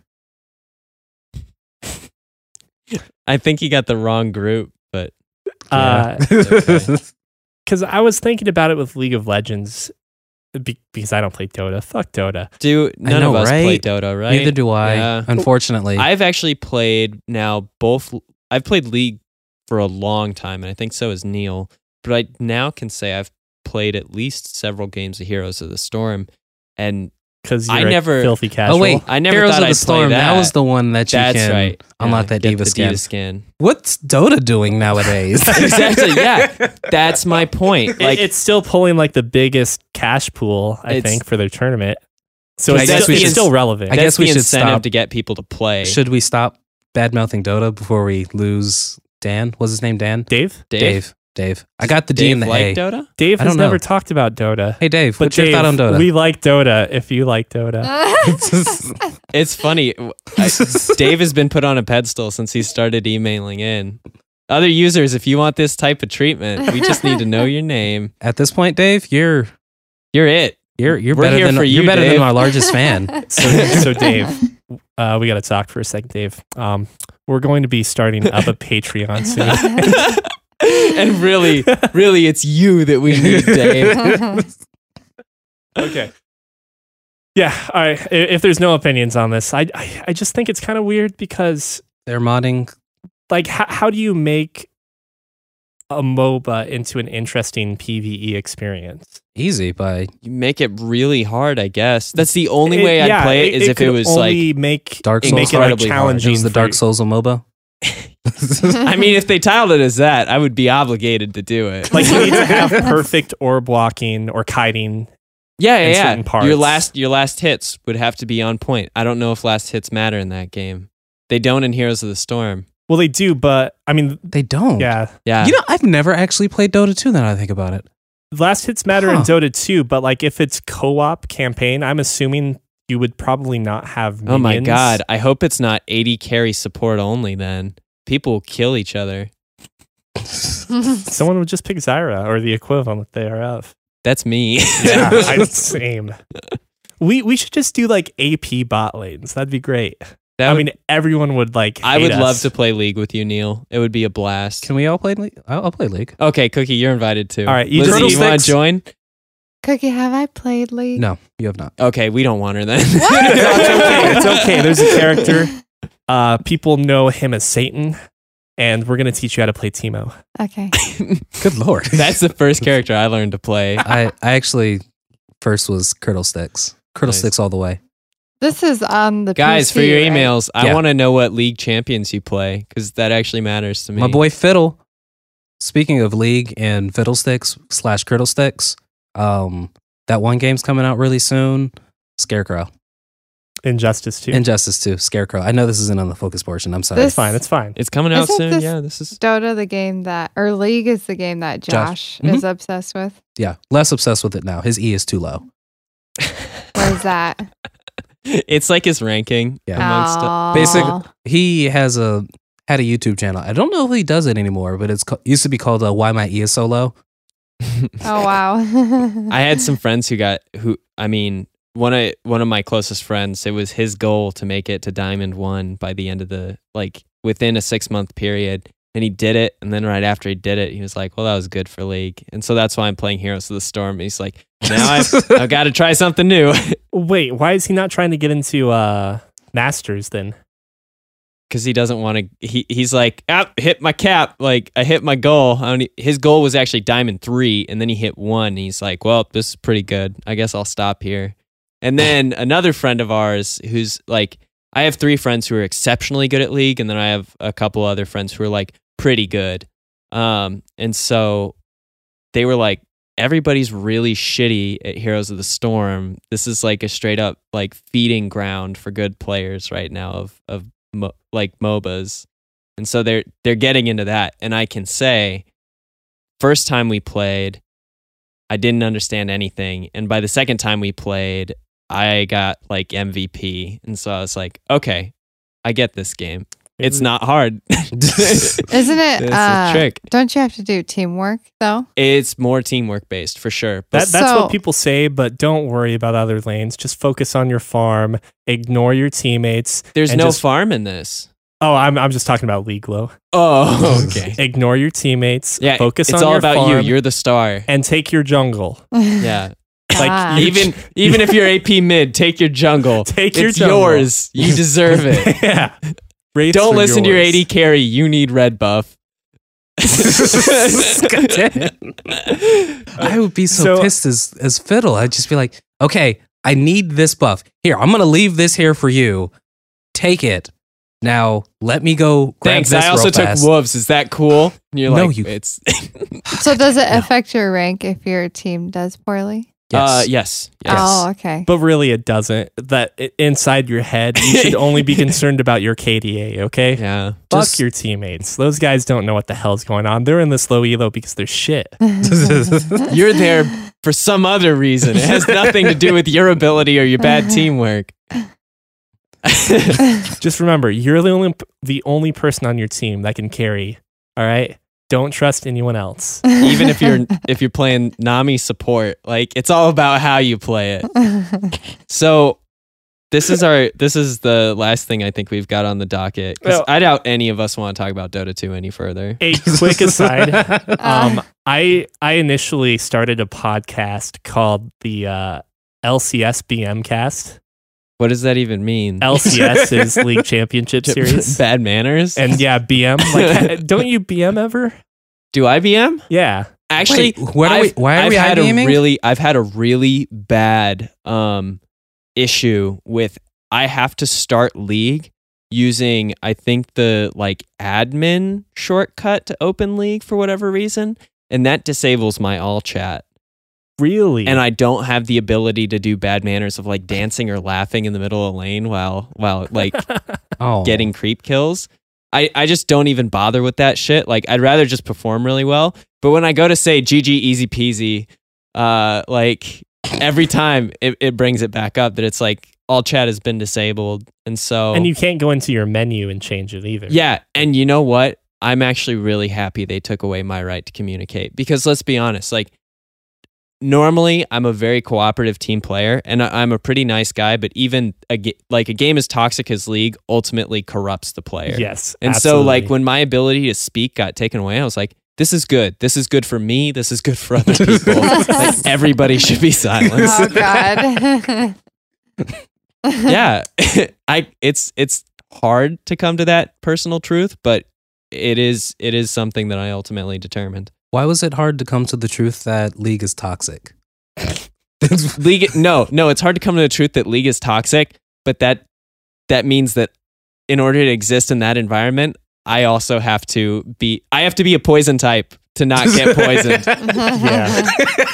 I think you got the wrong group, but Uh, okay. Because I was thinking about it with League of Legends be- because I don't play Dota. Fuck Dota. do none know, of us play right? Dota, right? Neither do I, Yeah. unfortunately. I've actually played now both. I've played League for a long time, and I think so has Neil. But I now can say I've played at least several games of Heroes of the Storm, and Because I you're a never- filthy casual. oh wait, I never Heroes thought of I'd the Storm. play That. that. was the one that you that's can right. unlock Yeah, that get Diva the skin. Diva skin. What's Dota doing nowadays? Exactly. Yeah, that's my point. It- Like, it's still pulling like the biggest cash pool, I It's- think, for their tournament. So I it's, guess still, we it's should- still relevant. I that's guess we the should incentive stop. to get people to play. Should we stop bad mouthing Dota before we lose Dan? Was his name Dan? Dave? Dave, Dave. Dave. I got the D Dave and the like A. Dota? Dave I has don't know. never talked about Dota. Hey Dave, But what's Dave, your thought on Dota? we like Dota if you like Dota. It's funny. I, Dave has been put on a pedestal since he started emailing in. Other users, if you want this type of treatment, we just need to know your name. At this point, Dave, you're You're it. you're you're We're better here than for you're you, better Dave. than our largest fan. So, so Dave, uh, we got to talk for a second, Dave. Um, we're going to be starting up a Patreon soon. And really, really, it's you that we need, Dave. Okay. Yeah. All right. I- If there's no opinions on this, I I, I just think it's kind of weird because, They're modding. like, how, how do you make a MOBA into an interesting PvE experience? Easy by You make it really hard, I guess. That's the only way It- I'd yeah, play it is if it could was like. only make Dark Souls. make it like incredibly hard. It challenging. was the for Dark you. Souls of MOBA. I mean, if they tiled it as that, I would be obligated to do it. Like, you need to have perfect orb walking or kiting. yeah, in yeah, yeah. certain parts. Your last, your last hits would have to be on point. I don't know if last hits matter in that game. They don't in Heroes of the Storm. Well, they do, but I mean, They don't. yeah, Yeah, You know, I've never actually played Dota two. Now that I think about it. last hits matter in Huh. Dota two, but like if it's co-op campaign, I'm assuming you would probably not have minions. Oh my god! I hope it's not eighty carry support only. Then people will kill each other. Someone would just pick Zyra or the equivalent thereof. That's me. Yeah, I, same. We we should just do like A P bot lanes. That'd be great. That I would- mean, everyone would like. I hate would love us. to play League with you, Neil. It would be a blast. Can we all play League? I'll, I'll play League. Okay, Cookie, you're invited too. All right, you Lizzie, just- you want Sticks. to join? Cookie, have I played League? No, you have not. Okay, we don't want her then. No, it's okay. It's okay. There's a character. Uh, people know him as Satan, and we're gonna teach you how to play Teemo. Okay. Good lord. That's the first character I learned to play. I, I actually first was Curdle Sticks. Curdle Nice. Sticks all the way. This is on the Guys, P C, for your right? emails, I Yeah. want to know what league champions you play because that actually matters to me. My boy Fiddle. Speaking of League and Fiddlesticks slash Curdle Sticks, um, that one game's coming out really soon. Scarecrow. Injustice too. Injustice two. Scarecrow. I know this isn't on the focus portion. I'm sorry. This- It's fine. It's fine. It's coming out Isn't soon. this- Yeah, this is. Dota, the game that, or League is the game that Josh, Josh. is obsessed with. Yeah, less obsessed with it now. His E is too low. What is that? It's like his ranking Yeah. amongst. Aw. Basic- He has a had a YouTube channel. I don't know if he does it anymore, but it's ca- used to be called uh, Why My E is So Low. Oh wow. I had some friends who got who. I mean, one of one of my closest friends. It was his goal to make it to Diamond One by the end of the like within a six month period, and he did it. And then right after he did it, he was like, "Well, that was good for League." And so that's why I'm playing Heroes of the Storm. And he's like, "Now I've, I've got to try something new." Wait, why is he not trying to get into uh, Masters then? Because he doesn't want to. He he's like, ah, hit my cap. Like I hit my goal. I only, his goal was actually Diamond Three, and then he hit one. And he's like, well, this is pretty good. I guess I'll stop here. And then another friend of ours who's like, I have three friends who are exceptionally good at League, and then I have a couple other friends who are like pretty good. Um, and so they were like, everybody's really shitty at Heroes of the Storm. This is like a straight up like feeding ground for good players right now of of mo- like M O B As. And so they're they're getting into that. And I can say, first time we played, I didn't understand anything. And by the second time we played, I got like M V P. And so I was like, okay, I get this game. It's not hard. Isn't it? That's uh, a trick. Don't you have to do teamwork though? It's more teamwork based for sure. But That, that's So- what people say, but don't worry about other lanes. Just focus on your farm. Ignore your teammates. there's and no just- farm in this. Oh, I'm I'm just talking about League Low. Oh, okay. Ignore your teammates. Yeah, focus it's on all your about farm, you. You're the star. and take your jungle. Yeah. Like, Ah. you- even even if you're A P mid, take your jungle. Take your it's jungle. yours. You deserve it. yeah. Rates Don't are listen to your yours. A D carry. You need red buff. God damn it. I would be so, So- pissed as, as Fiddle. I'd just be like, okay, I need this buff. Here, I'm going to leave this here for you. Take it. Now, let me go grab Thanks. this I also real took fast. wolves. Is that cool? And you're No, like, you- it's So does it affect your rank if your team does poorly? Yes. uh yes. Yes. Oh, okay. But really, it doesn't. That i- inside your head, you should only be concerned about your K D A. Okay. Yeah. Fuck Just- your teammates. Those guys don't know what the hell's going on. They're in this low elo because they're shit. You're there for some other reason. It has nothing to do with your ability or your bad teamwork. Just remember, you're the only the only person on your team that can carry. All right. Don't trust anyone else. Even if you're if you're playing Nami support, like it's all about how you play it. So this is our this is the last thing I think we've got on the docket. 'Cause Well- I doubt any of us want to talk about Dota two any further. A quick aside. Uh, Um, I I initially started a podcast called the uh, L C S B M Cast. What does that even mean? L C S is League Championship Series, Bad manners? and yeah, B M. Like, don't you B M ever? Do I B M? Yeah. Actually, Wait, what are we- I've- why are I've we had a IBMing? really I've had a really bad um issue with I have to start League using I think the like admin shortcut to open League for whatever reason, and that disables my all chat. Really? And I don't have the ability to do bad manners of like dancing or laughing in the middle of a lane while while like Oh. getting creep kills. I, I just don't even bother with that shit. Like I'd rather just perform really well. But when I go to say G G easy peasy, uh, like every time it, it brings it back up that it's like all chat has been disabled. And so and you can't go into your menu and change it either. yeah, and you know what? I'm actually really happy they took away my right to communicate because let's be honest, like normally I'm a very cooperative team player and I- I'm a pretty nice guy, but even a ga- like a game as toxic as League ultimately corrupts the player. Yes. And absolutely. so like when my ability to speak got taken away, I was like, this is good. This is good for me. This is good for other people. Like everybody should be silent. Oh God. Yeah, I it's it's hard to come to that personal truth, but it is it is something that I ultimately determined. Why was it hard to come to the truth that League is toxic? League no, no, it's hard to come to the truth that League is toxic, but that that means that in order to exist in that environment, I also have to be I have to be a poison type to not get poisoned. Yeah.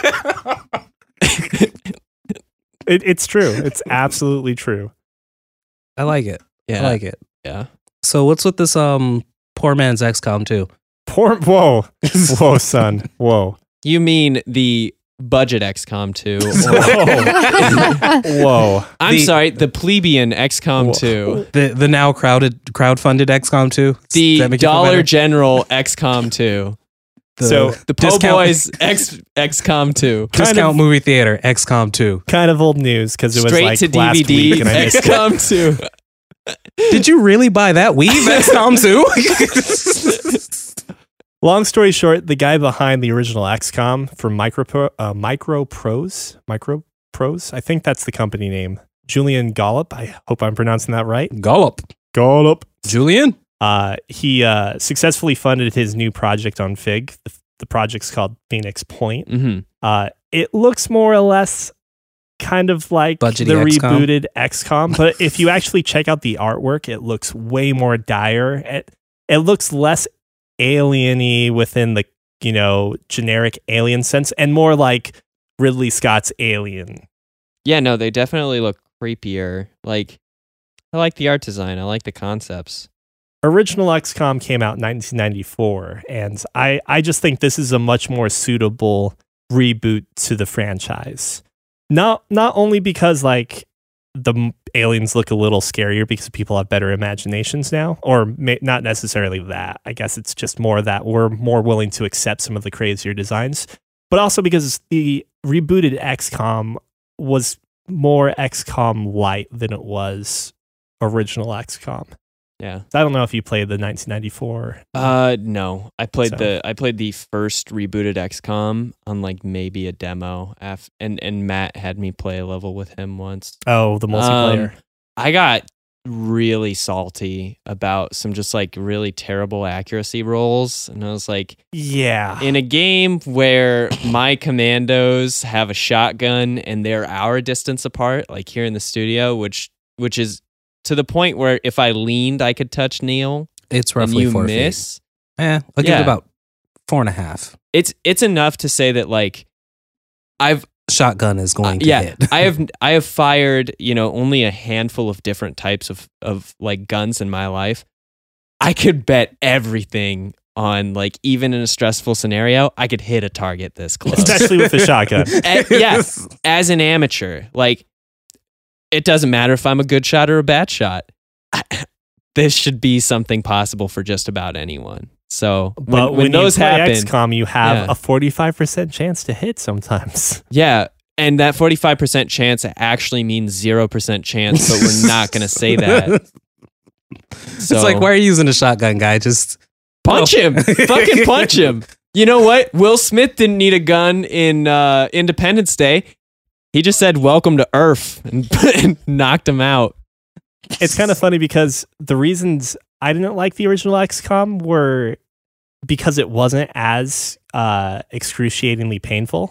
It, it's true. It's absolutely true. I like it. Yeah. I like it. Yeah. So what's with this um poor man's X COM two? Poor, whoa, whoa, son, whoa, You mean the budget X COM two? Or, whoa, whoa. I'm The- sorry, the plebeian X COM Whoa. two. The the now crowded crowdfunded X COM two? Does The that make you feel Dollar better? General X COM two. The So, The Po' discount- Boys X XCOM two. Kind discount of- movie theater X COM two. Kind of old news because it was Straight like to last D V D week and I missed it. XCOM two. Did you really buy that Weave X COM two? Long story short, the guy behind the original X COM from Micro uh, Micro Pros, Micro Pros, I think that's the company name. Julian Gollop. I hope I'm pronouncing that right. Gollop. Gollop. Julian? Uh, he uh, successfully funded his new project on Fig. The, the project's called Phoenix Point. Mm-hmm. Uh, it looks more or less kind of like Budgety the X COM. rebooted X COM, but if you actually check out the artwork, it looks way more dire. It, it looks less alien-y within the, you know, generic alien sense and more like Ridley Scott's Alien. Yeah, no, they definitely look creepier. Like, I like the art design. I like the concepts. Original X COM came out in nineteen ninety-four, and I, I just think this is a much more suitable reboot to the franchise. Not not only because like the m- aliens look a little scarier because people have better imaginations now, or may, not necessarily that. I guess it's just more that we're more willing to accept some of the crazier designs, but also because the rebooted X COM was more X COM light than it was original X COM. Yeah. I don't know if you played the nineteen ninety-four. Uh, no, I played So- the I played the first rebooted X COM on like maybe a demo. Af- and and Matt had me play a level with him once. Oh, the multiplayer. Um, I got really salty about some just like really terrible accuracy rolls, and I was like, yeah. in a game where my commandos have a shotgun and they're our distance apart, like here in the studio, which which is to the point where if I leaned, I could touch Neil. It's And roughly you four miss. feet. Eh, I'll give Yeah. it about four and a half. It's it's enough to say that like I've Shotgun is going uh, to yeah hit. I have I have fired, you know, only a handful of different types of of like guns in my life. I could bet everything on like even in a stressful scenario, I could hit a target this close. Especially with the shotgun. A- yeah, as an amateur, like it doesn't matter if I'm a good shot or a bad shot. This should be something possible for just about anyone. So when, But when, when, those you play happen, X COM, you have Yeah. a forty-five percent chance to hit sometimes. yeah, and that forty-five percent chance actually means zero percent chance, but we're not going to say that. So It's like, why are you using a shotgun, guy? Just punch him, fucking punch him. You know what? Will Smith didn't need a gun in uh, Independence Day. He just said "Welcome to Earth" and, and knocked him out. It's kind of funny because the reasons I didn't like the original X COM were because it wasn't as uh, excruciatingly painful.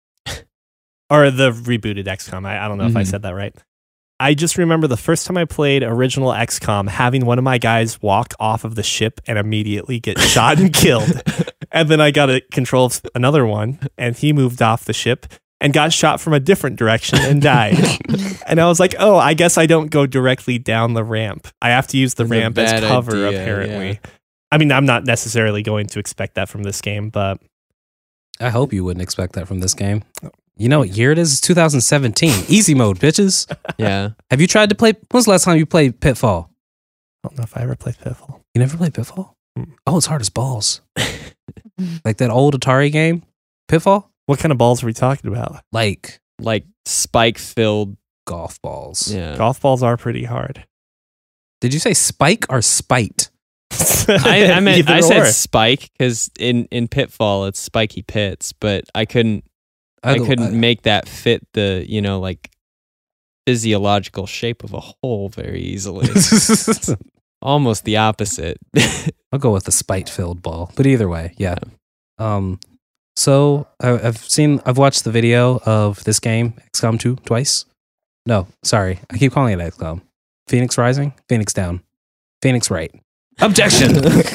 Or the rebooted X COM. I, I don't know if I Mhm. said that right. I just remember the first time I played original X COM, having one of my guys walk off of the ship and immediately get shot and killed. And then I got a control of another one, and he moved off the ship and got shot from a different direction and died. And I was like, oh, I guess I don't go directly down the ramp. I have to use the That's a ramp as bad cover, idea, apparently. yeah. I mean, I'm not necessarily going to expect that from this game, but I hope you wouldn't expect that from this game. You know what year it is? It's two thousand seventeen. Easy mode, bitches. Yeah, Have you tried to play? When was the last time you played Pitfall? I don't know if I ever played Pitfall. You never played Pitfall? Mm. Oh, it's hard as balls. Like that old Atari game, Pitfall? What kind of balls are we talking about? Like like spike filled. golf balls. Yeah, Golf balls are pretty hard. Did you say spike or spite? I, I meant Either I or. said Spike because in, in Pitfall it's Spiky Pits, but I couldn't I, Either- couldn't I- make that fit the you know like physiological shape of a hole very easily. Almost the opposite. I'll go with the spite-filled ball. But either way, yeah. Um, so I, I've seen, I've watched the video of this game, X COM two, twice. No, sorry, I keep calling it X COM. Phoenix Rising, Phoenix Down, Phoenix Right. Objection.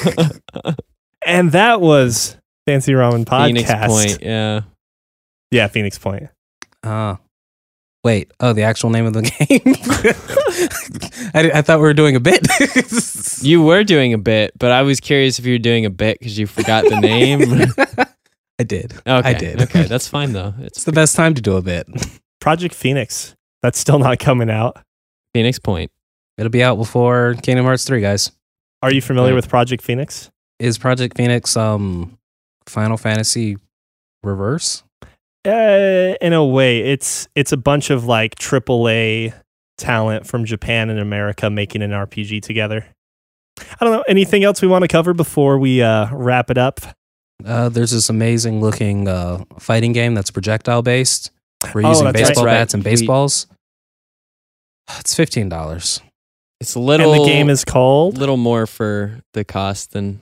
And that was Fancy Ramen Podcast. Phoenix Point, yeah. Yeah, Phoenix Point. Uh, wait, oh, the actual name of the game? I, I thought we were doing a bit. You were doing a bit, but I was curious if you were doing a bit because you forgot the name. I did. Okay, I did. Okay, that's fine though. It's It's the best time to do a bit. Project Phoenix. That's still not coming out. Phoenix Point. It'll be out before Kingdom Hearts three, guys. Are you familiar Right. with Project Phoenix? Is Project Phoenix um Final Fantasy Reverse? Uh, in a way, it's it's a bunch of like triple A talent from Japan and America making an R P G together. I don't know. Anything else we want to cover before we uh, wrap it up? Uh, there's this amazing looking uh, fighting game that's projectile based. We're Oh, using that's right. baseball Right. bats and We- baseballs. It's fifteen dollars. It's a little. And the game is called. little more for the cost than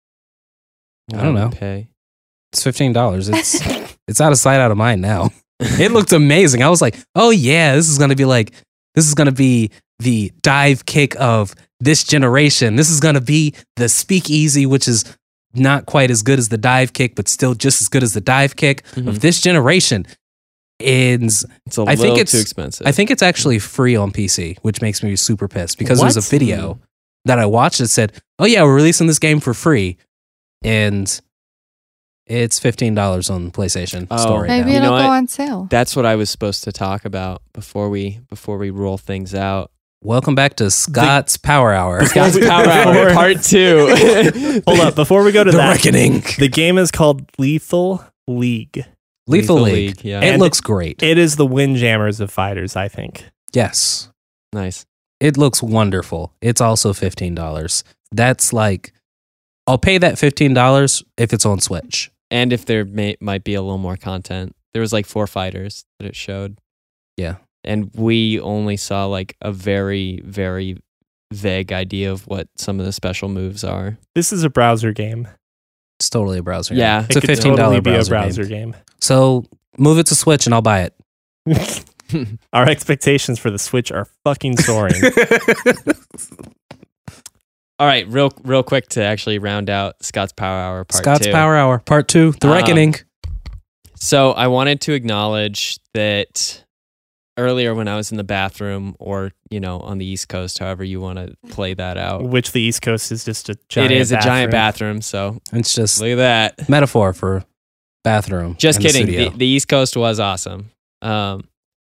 what I don't would know. Pay. It's fifteen dollars. It's it's out of sight, out of mind now. It looked amazing. I was like, oh yeah, this is gonna be like this is gonna be the dive kick of this generation. This is gonna be the speakeasy, which is not quite as good as the dive kick, but still just as good as the dive kick Mhm. of this generation. And It's a I think little it's- too expensive. I think it's actually free on P C, which makes me super pissed because there's a What? video that I watched that said, "Oh yeah, we're releasing this game for free," and it's fifteen dollars on PlayStation Oh. Store right Maybe now. You know it'll go what? on sale. That's what I was supposed to talk about before we before we roll things out. Welcome back to Scott's Power Hour. Scott's we- Power Hour before- Part Two. Hold up. Before we go to The that, Reckoning. the game is called Lethal League. Lethal, Lethal League. League, yeah. It And looks great. It is the Windjammers of fighters, I think. Yes. Nice. It looks wonderful. It's also fifteen dollars. That's like, I'll pay that fifteen dollars if it's on Switch. And if there may, might be a little more content, there was like four fighters that it showed. Yeah. And we only saw like a very, very vague idea of what some of the special moves are. This is a browser game. It's totally a browser Yeah. game. It It's a could fifteen dollars totally be browser, a browser game. game. So move it to Switch and I'll buy it. Our expectations for the Switch are fucking soaring. All right, real real quick to actually round out Scott's Power Hour Part Scott's Two. Power Hour, Part Two, The Um, Reckoning. So I wanted to acknowledge that earlier when I was in the bathroom, or you know, on the East Coast, however you want to play that out, Which the East Coast is just a giant it is a bathroom. giant bathroom. So It's just look at that. metaphor for bathroom. Just in the kidding. studio. The, the East Coast was awesome. Um,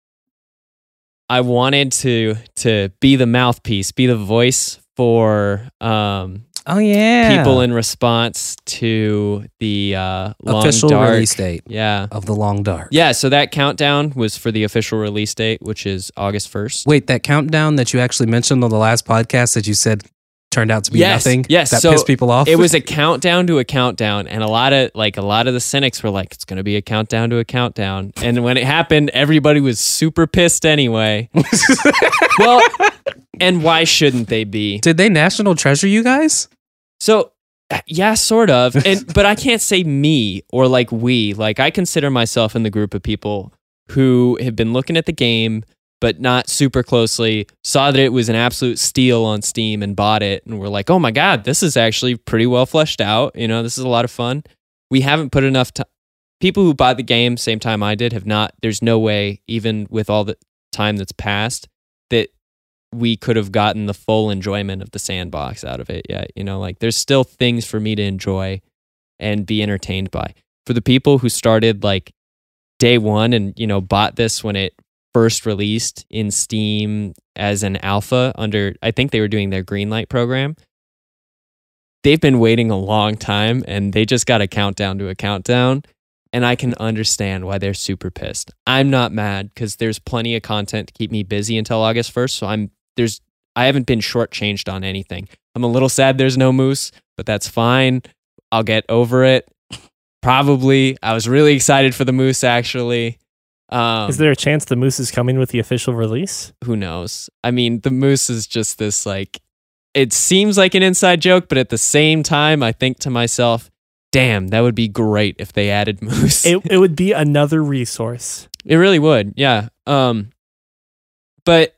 I wanted to to be the mouthpiece, be the voice for um, oh yeah, people in response to the uh, long official dark. release date Yeah. of The Long Dark. Yeah, so that countdown was for the official release date, which is August first. Wait, that countdown that you actually mentioned on the last podcast that you said turned out to be Yes, nothing. yes, that so pissed people off. It was a countdown to a countdown, and a lot of like a lot of the cynics were like, "It's going to be a countdown to a countdown." And when it happened, everybody was super pissed anyway. Well, and why shouldn't they be? Did they national treasure you guys? So, uh, yeah, sort of. And but I can't say me or like we. Like I consider myself in the group of people who have been looking at the game but not super closely, saw that it was an absolute steal on Steam and bought it, and we're like, "Oh my god, this is actually pretty well fleshed out. You know, this is a lot of fun." We haven't put enough time. People who bought the game same time I did have not. There's no way, even with all the time that's passed, that we could have gotten the full enjoyment of the sandbox out of it yet. You know, like there's still things for me to enjoy and be entertained by. For the people who started like day one and, you know, bought this when it first released in Steam as an alpha under, I think they were doing their Greenlight program. They've been waiting a long time and they just got a countdown to a countdown. And I can understand why they're super pissed. I'm not mad because there's plenty of content to keep me busy until August first. So I'm there's I haven't been shortchanged on anything. I'm a little sad there's no moose, but that's fine. I'll get over it. Probably. I was really excited for the moose, actually. Um, is there a chance the moose is coming with the official release? Who knows? I mean, the moose is just this, like, it seems like an inside joke, but at the same time, I think to myself, damn, that would be great if they added moose. It it would be another resource. It really would, yeah. Um, but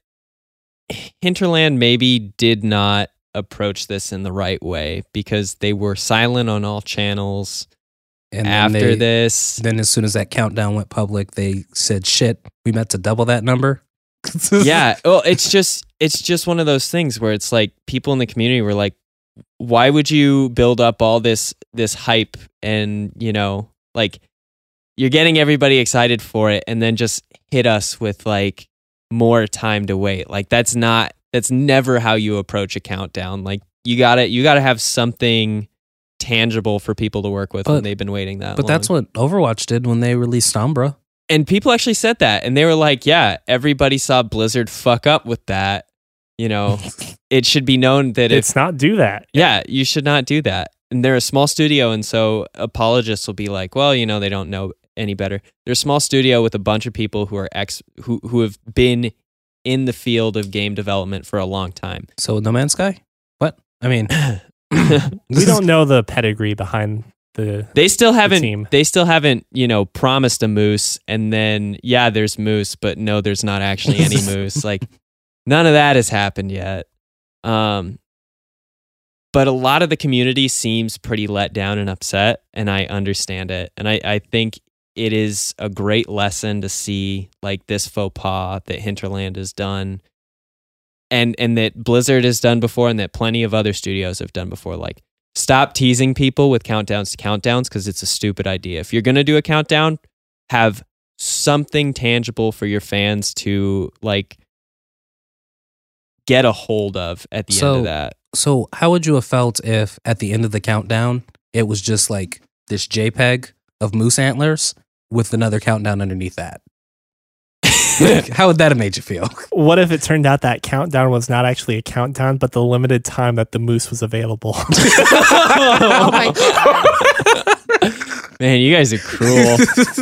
Hinterland maybe did not approach this in the right way because they were silent on all channels And then after they- this. Then as soon as that countdown went public, they said, "Shit, we meant to double that number." Yeah, well, it's just it's just one of those things where it's like people in the community were like, why would you build up all this this hype and, you know, like you're getting everybody excited for it and then just hit us with like more time to wait. Like that's not that's never how you approach a countdown. Like you got to you got to have something tangible for people to work with But- when they've been waiting that But long. that's what Overwatch did when they released Sombra. And people actually said that, and they were like, yeah, everybody saw Blizzard fuck up with that. You know, it should be known that if It's not do that. yeah, you should not do that. And they're a small studio, and so apologists will be like, well, you know, they don't know any better. They're a small studio with a bunch of people who are ex who who have been in the field of game development for a long time. So No Man's Sky? What? I mean, We don't know the pedigree behind the They still haven't team. they still haven't, you know, promised a moose and then yeah, there's moose, but no, there's not actually any moose. Like none of that has happened yet. Um but a lot of the community seems pretty let down and upset, and I understand it. And I, I think it is a great lesson to see like this faux pas that Hinterland has done and and that Blizzard has done before and that plenty of other studios have done before. Like stop teasing people with countdowns to countdowns because it's a stupid idea. If you're going to do a countdown, have something tangible for your fans to like get a hold of at the So- end of that. so how would you have felt if at the end of the countdown, it was just like this JPEG of moose antlers with another countdown underneath that? Like, how would that have made you feel? What if it turned out that countdown was not actually a countdown, but the limited time that the moose was available? Oh my god. Man, you guys are cruel.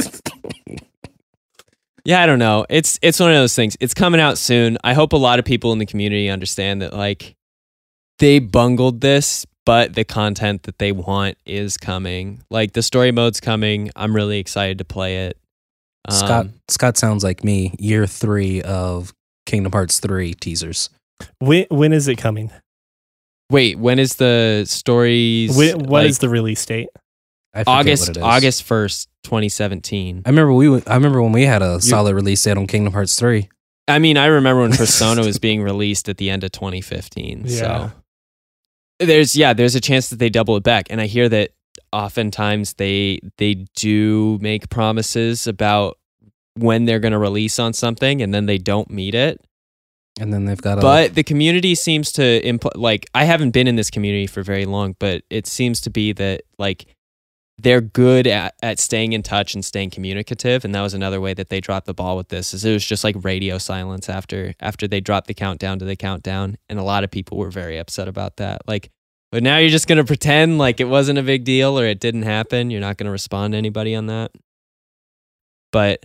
Yeah, I don't know. It's it's one of those things. It's coming out soon. I hope a lot of people in the community understand that like they bungled this, but the content that they want is coming. Like the story mode's coming. I'm really excited to play it. Um, Scott Scott sounds like me. Year three of Kingdom Hearts three teasers. when, when is it coming? Wait, when is the stories? When, what like, is the release date? I forget what August it is. August first, twenty seventeen. I remember we. I remember when we had a solid release date on Kingdom Hearts three. I mean, I remember when Persona was being released at the end of twenty fifteen. Yeah. So there's yeah, there's a chance that they double it back. And I hear that oftentimes they they do make promises about when they're going to release on something and then they don't meet it. And then they've got a. But the community seems to impl- like I haven't been in this community for very long, but it seems to be that like they're good at, at staying in touch and staying communicative, and that was another way that they dropped the ball with this. Is it was just like radio silence after after they dropped the countdown to the countdown, and a lot of people were very upset about that. Like, but now you're just gonna pretend like it wasn't a big deal or it didn't happen. You're not gonna respond to anybody on that. But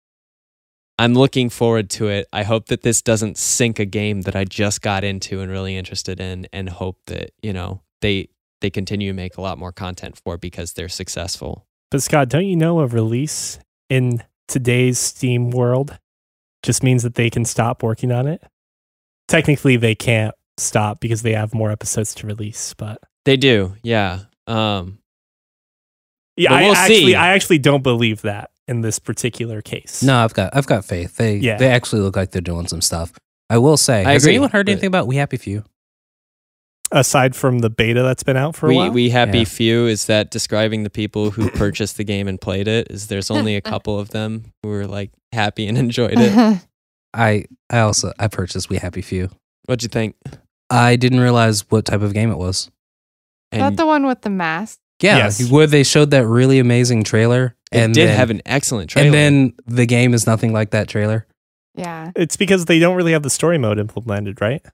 I'm looking forward to it. I hope that this doesn't sink a game that I just got into and really interested in, and hope that, you know, they they continue to make a lot more content for because they're successful. But Scott, don't you know a release in today's Steam world just means that they can stop working on it? Technically, they can't stop because they have more episodes to release, but They do, yeah. Um, yeah, But I we'll actually, see. I actually don't believe that in this particular case. No, I've got I've got faith. They Yeah. they actually look like they're doing some stuff. I will say, I has agree, anyone heard but- anything about We Happy Few? Aside from the beta that's been out for a we while, we happy Yeah. few is that describing the people who purchased the game and played it. Is there's only a couple of them who were like happy and enjoyed it. I I also I purchased We Happy Few. What'd you think? I didn't realize what type of game it was. Is that the one with the mask? Yeah, Yes. where they showed that really amazing trailer, it and did then, have an excellent trailer. and then the game is nothing like that trailer. Yeah. it's because they don't really have the story mode implemented, right?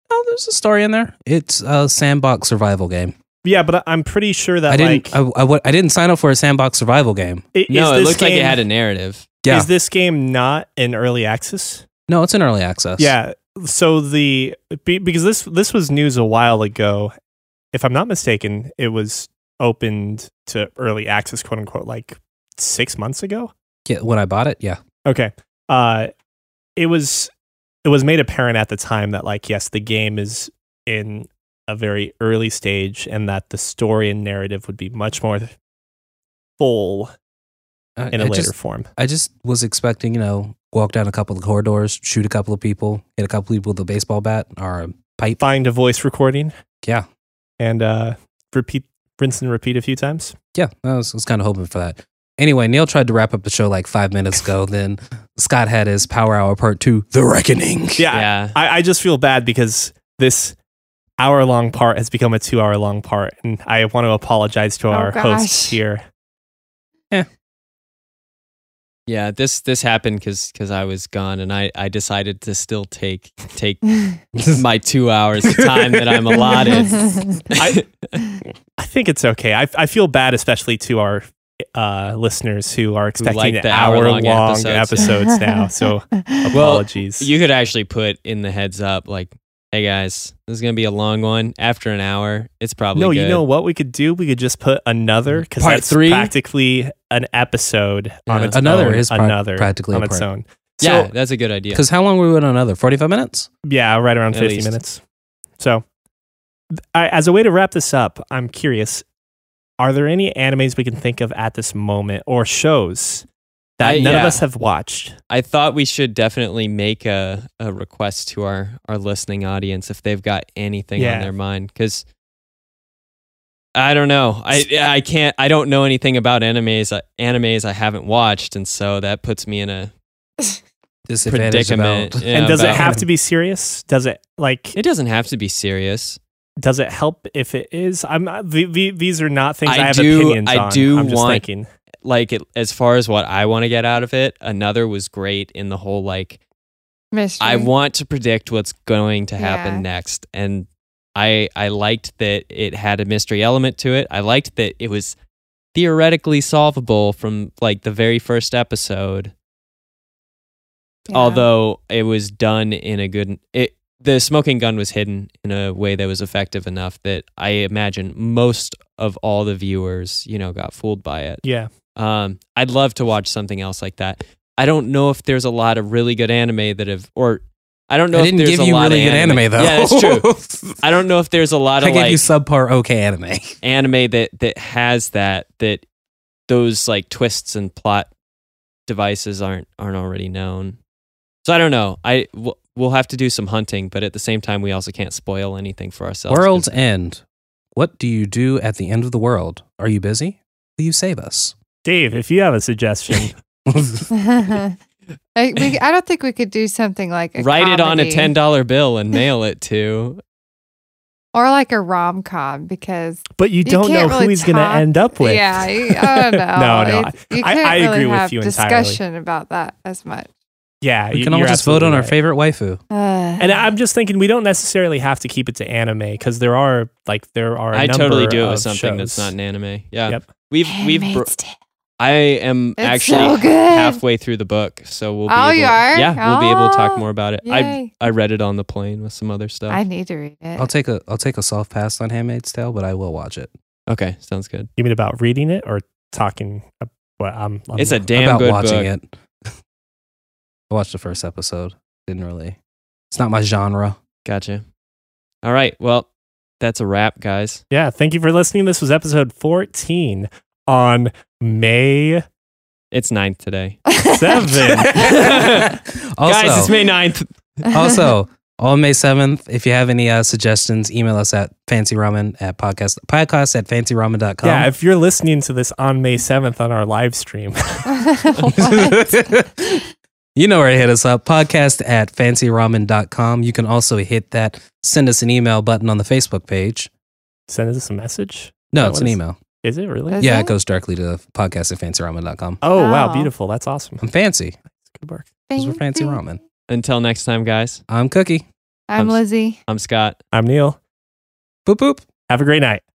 Oh, there's a story in there. It's a sandbox survival game. Yeah, but I- I'm pretty sure that I didn't. like I, I, wa- I didn't sign up for a sandbox survival game. i- No, is it this looked like it game- had a narrative. Yeah. Is this game not in early access? No, it's in early access. Yeah. So the be, because this this was news a while ago. If I'm not mistaken, it was opened to early access, quote unquote, like six months ago. Yeah, when I bought it, yeah. Okay. Uh, it was it was made apparent at the time that like yes, the game is in a very early stage, and that the story and narrative would be much more full I, in a I later just, form. I just was expecting, you know, walk down a couple of corridors, shoot a couple of people, hit a couple of people with a baseball bat or a pipe. Find a voice recording Yeah, and uh, repeat, rinse and repeat a few times. yeah. I was, was kind of hoping for that. Anyway, Neil tried to wrap up the show like five minutes ago. Then Scott had his Power Hour Part Two, The Reckoning. Yeah, Yeah. I, I just feel bad because this hour long part has become a two hour long part, and I want to apologize to Oh, our gosh. hosts here. Yeah, this this happened because I was gone, and I, I decided to still take take my two hours of time that I'm allotted. I I think it's okay. I I feel bad, especially to our uh, listeners who are expecting like an the hour hour-long long episodes. episodes now. So apologies. You could actually put in the heads up, like, hey guys, this is gonna be a long one. After an hour, it's probably no, good. you know what we could do? We could just put another because Part that's three? practically an episode on Yeah. its Another own. is pra- another practically on a its part. own. Yeah, So that's a good idea. Because how long were we on another? forty-five minutes? yeah, right around At fifty least. minutes. So th- I, as a way to wrap this up, I'm curious: are there any animes we can think of at this moment or shows that I- none of yeah. us have watched? I thought we should definitely make a, a request to our, our listening audience if they've got anything Yeah. on their mind. Because I don't know. I I can't. I don't know anything about animes. uh, Animes I haven't watched, and so that puts me in a Disadvantage predicament. about- yeah, and does it about- have to be serious? Does it like? It doesn't have to be serious. Does it help if it is? I'm. not- the- the- These are not things I, I have do- opinions I on. do I'm just want- thinking. Like it, as far as what I want to get out of it, another was great in the whole like Mystery. I want to predict what's going to happen Yeah. next, and I I liked that it had a mystery element to it. I liked that it was theoretically solvable from like the very first episode, Yeah. although it was done in a good. It the smoking gun was hidden in a way that was effective enough that I imagine most of all the viewers, you know, got fooled by it. Yeah. Um, I'd love to watch something else like that. I don't know if there's a lot of really good anime that have, or I don't know I if didn't there's give a you lot really of good anime, though. Yeah, that's true. I don't know if there's a lot I of gave like you subpar okay anime. anime that that has that that those like twists and plot devices aren't aren't already known. So I don't know. I we'll, we'll have to do some hunting, but at the same time, we also can't spoil anything for ourselves. World's End. What do you do at the end of the world? Are you busy? Will you save us? Dave, if you have a suggestion, I, we, I don't think we could do something like a Write it on a comedy ten dollar bill and mail it to. or like a rom com because but you don't know can't who really he's going to talk- end up with. yeah, you- I don't know. No, no, It's- you I- can't I really agree with have you entirely. discussion about that as much. Yeah, We you- can all you're just vote on absolutely our right. favorite waifu. Uh, And I'm just thinking we don't necessarily have to keep it to anime because there are like there are. A I totally number do it of with something that's shows. not an anime. Yeah, Yep. we've we've. Bro- Handmaid's Tale. I am It's actually so good. halfway through the book, so we'll be Oh, able, you are? yeah, we'll be able to talk Oh, more about it. I Yay. I read it on the plane with some other stuff. I need to read it. I'll take a I'll take a soft pass on Handmaid's Tale, but I will watch it. Okay, sounds good. You mean about reading it or talking? ab- Well, I'm, I'm It's a damn About good watching book. it. I watched the first episode. Didn't really. It's not my genre. Gotcha. All right, well, that's a wrap, guys. Yeah, thank you for listening. This was episode fourteen on May It's ninth today. seventh. Also, Guys, it's May ninth. also, on May seventh, if you have any uh, suggestions, email us at fancyramen at podcast, podcast at fancyramen dot com. Yeah, if you're listening to this on May seventh on our live stream, What? You know where to hit us up, podcast at fancyramen dot com. You can also hit that send us an email button on the Facebook page. send us a message. No, That it's an was- email. Is it really? Is yeah, it? it goes directly to podcast at fancyramen dot com. Oh, wow, Oh. beautiful. That's awesome. I'm fancy. Good work. Because we're fancy ramen. Until next time, guys. I'm Cookie. I'm I'm s- Lizzie. I'm Scott. I'm Neil. Boop boop. Have a great night.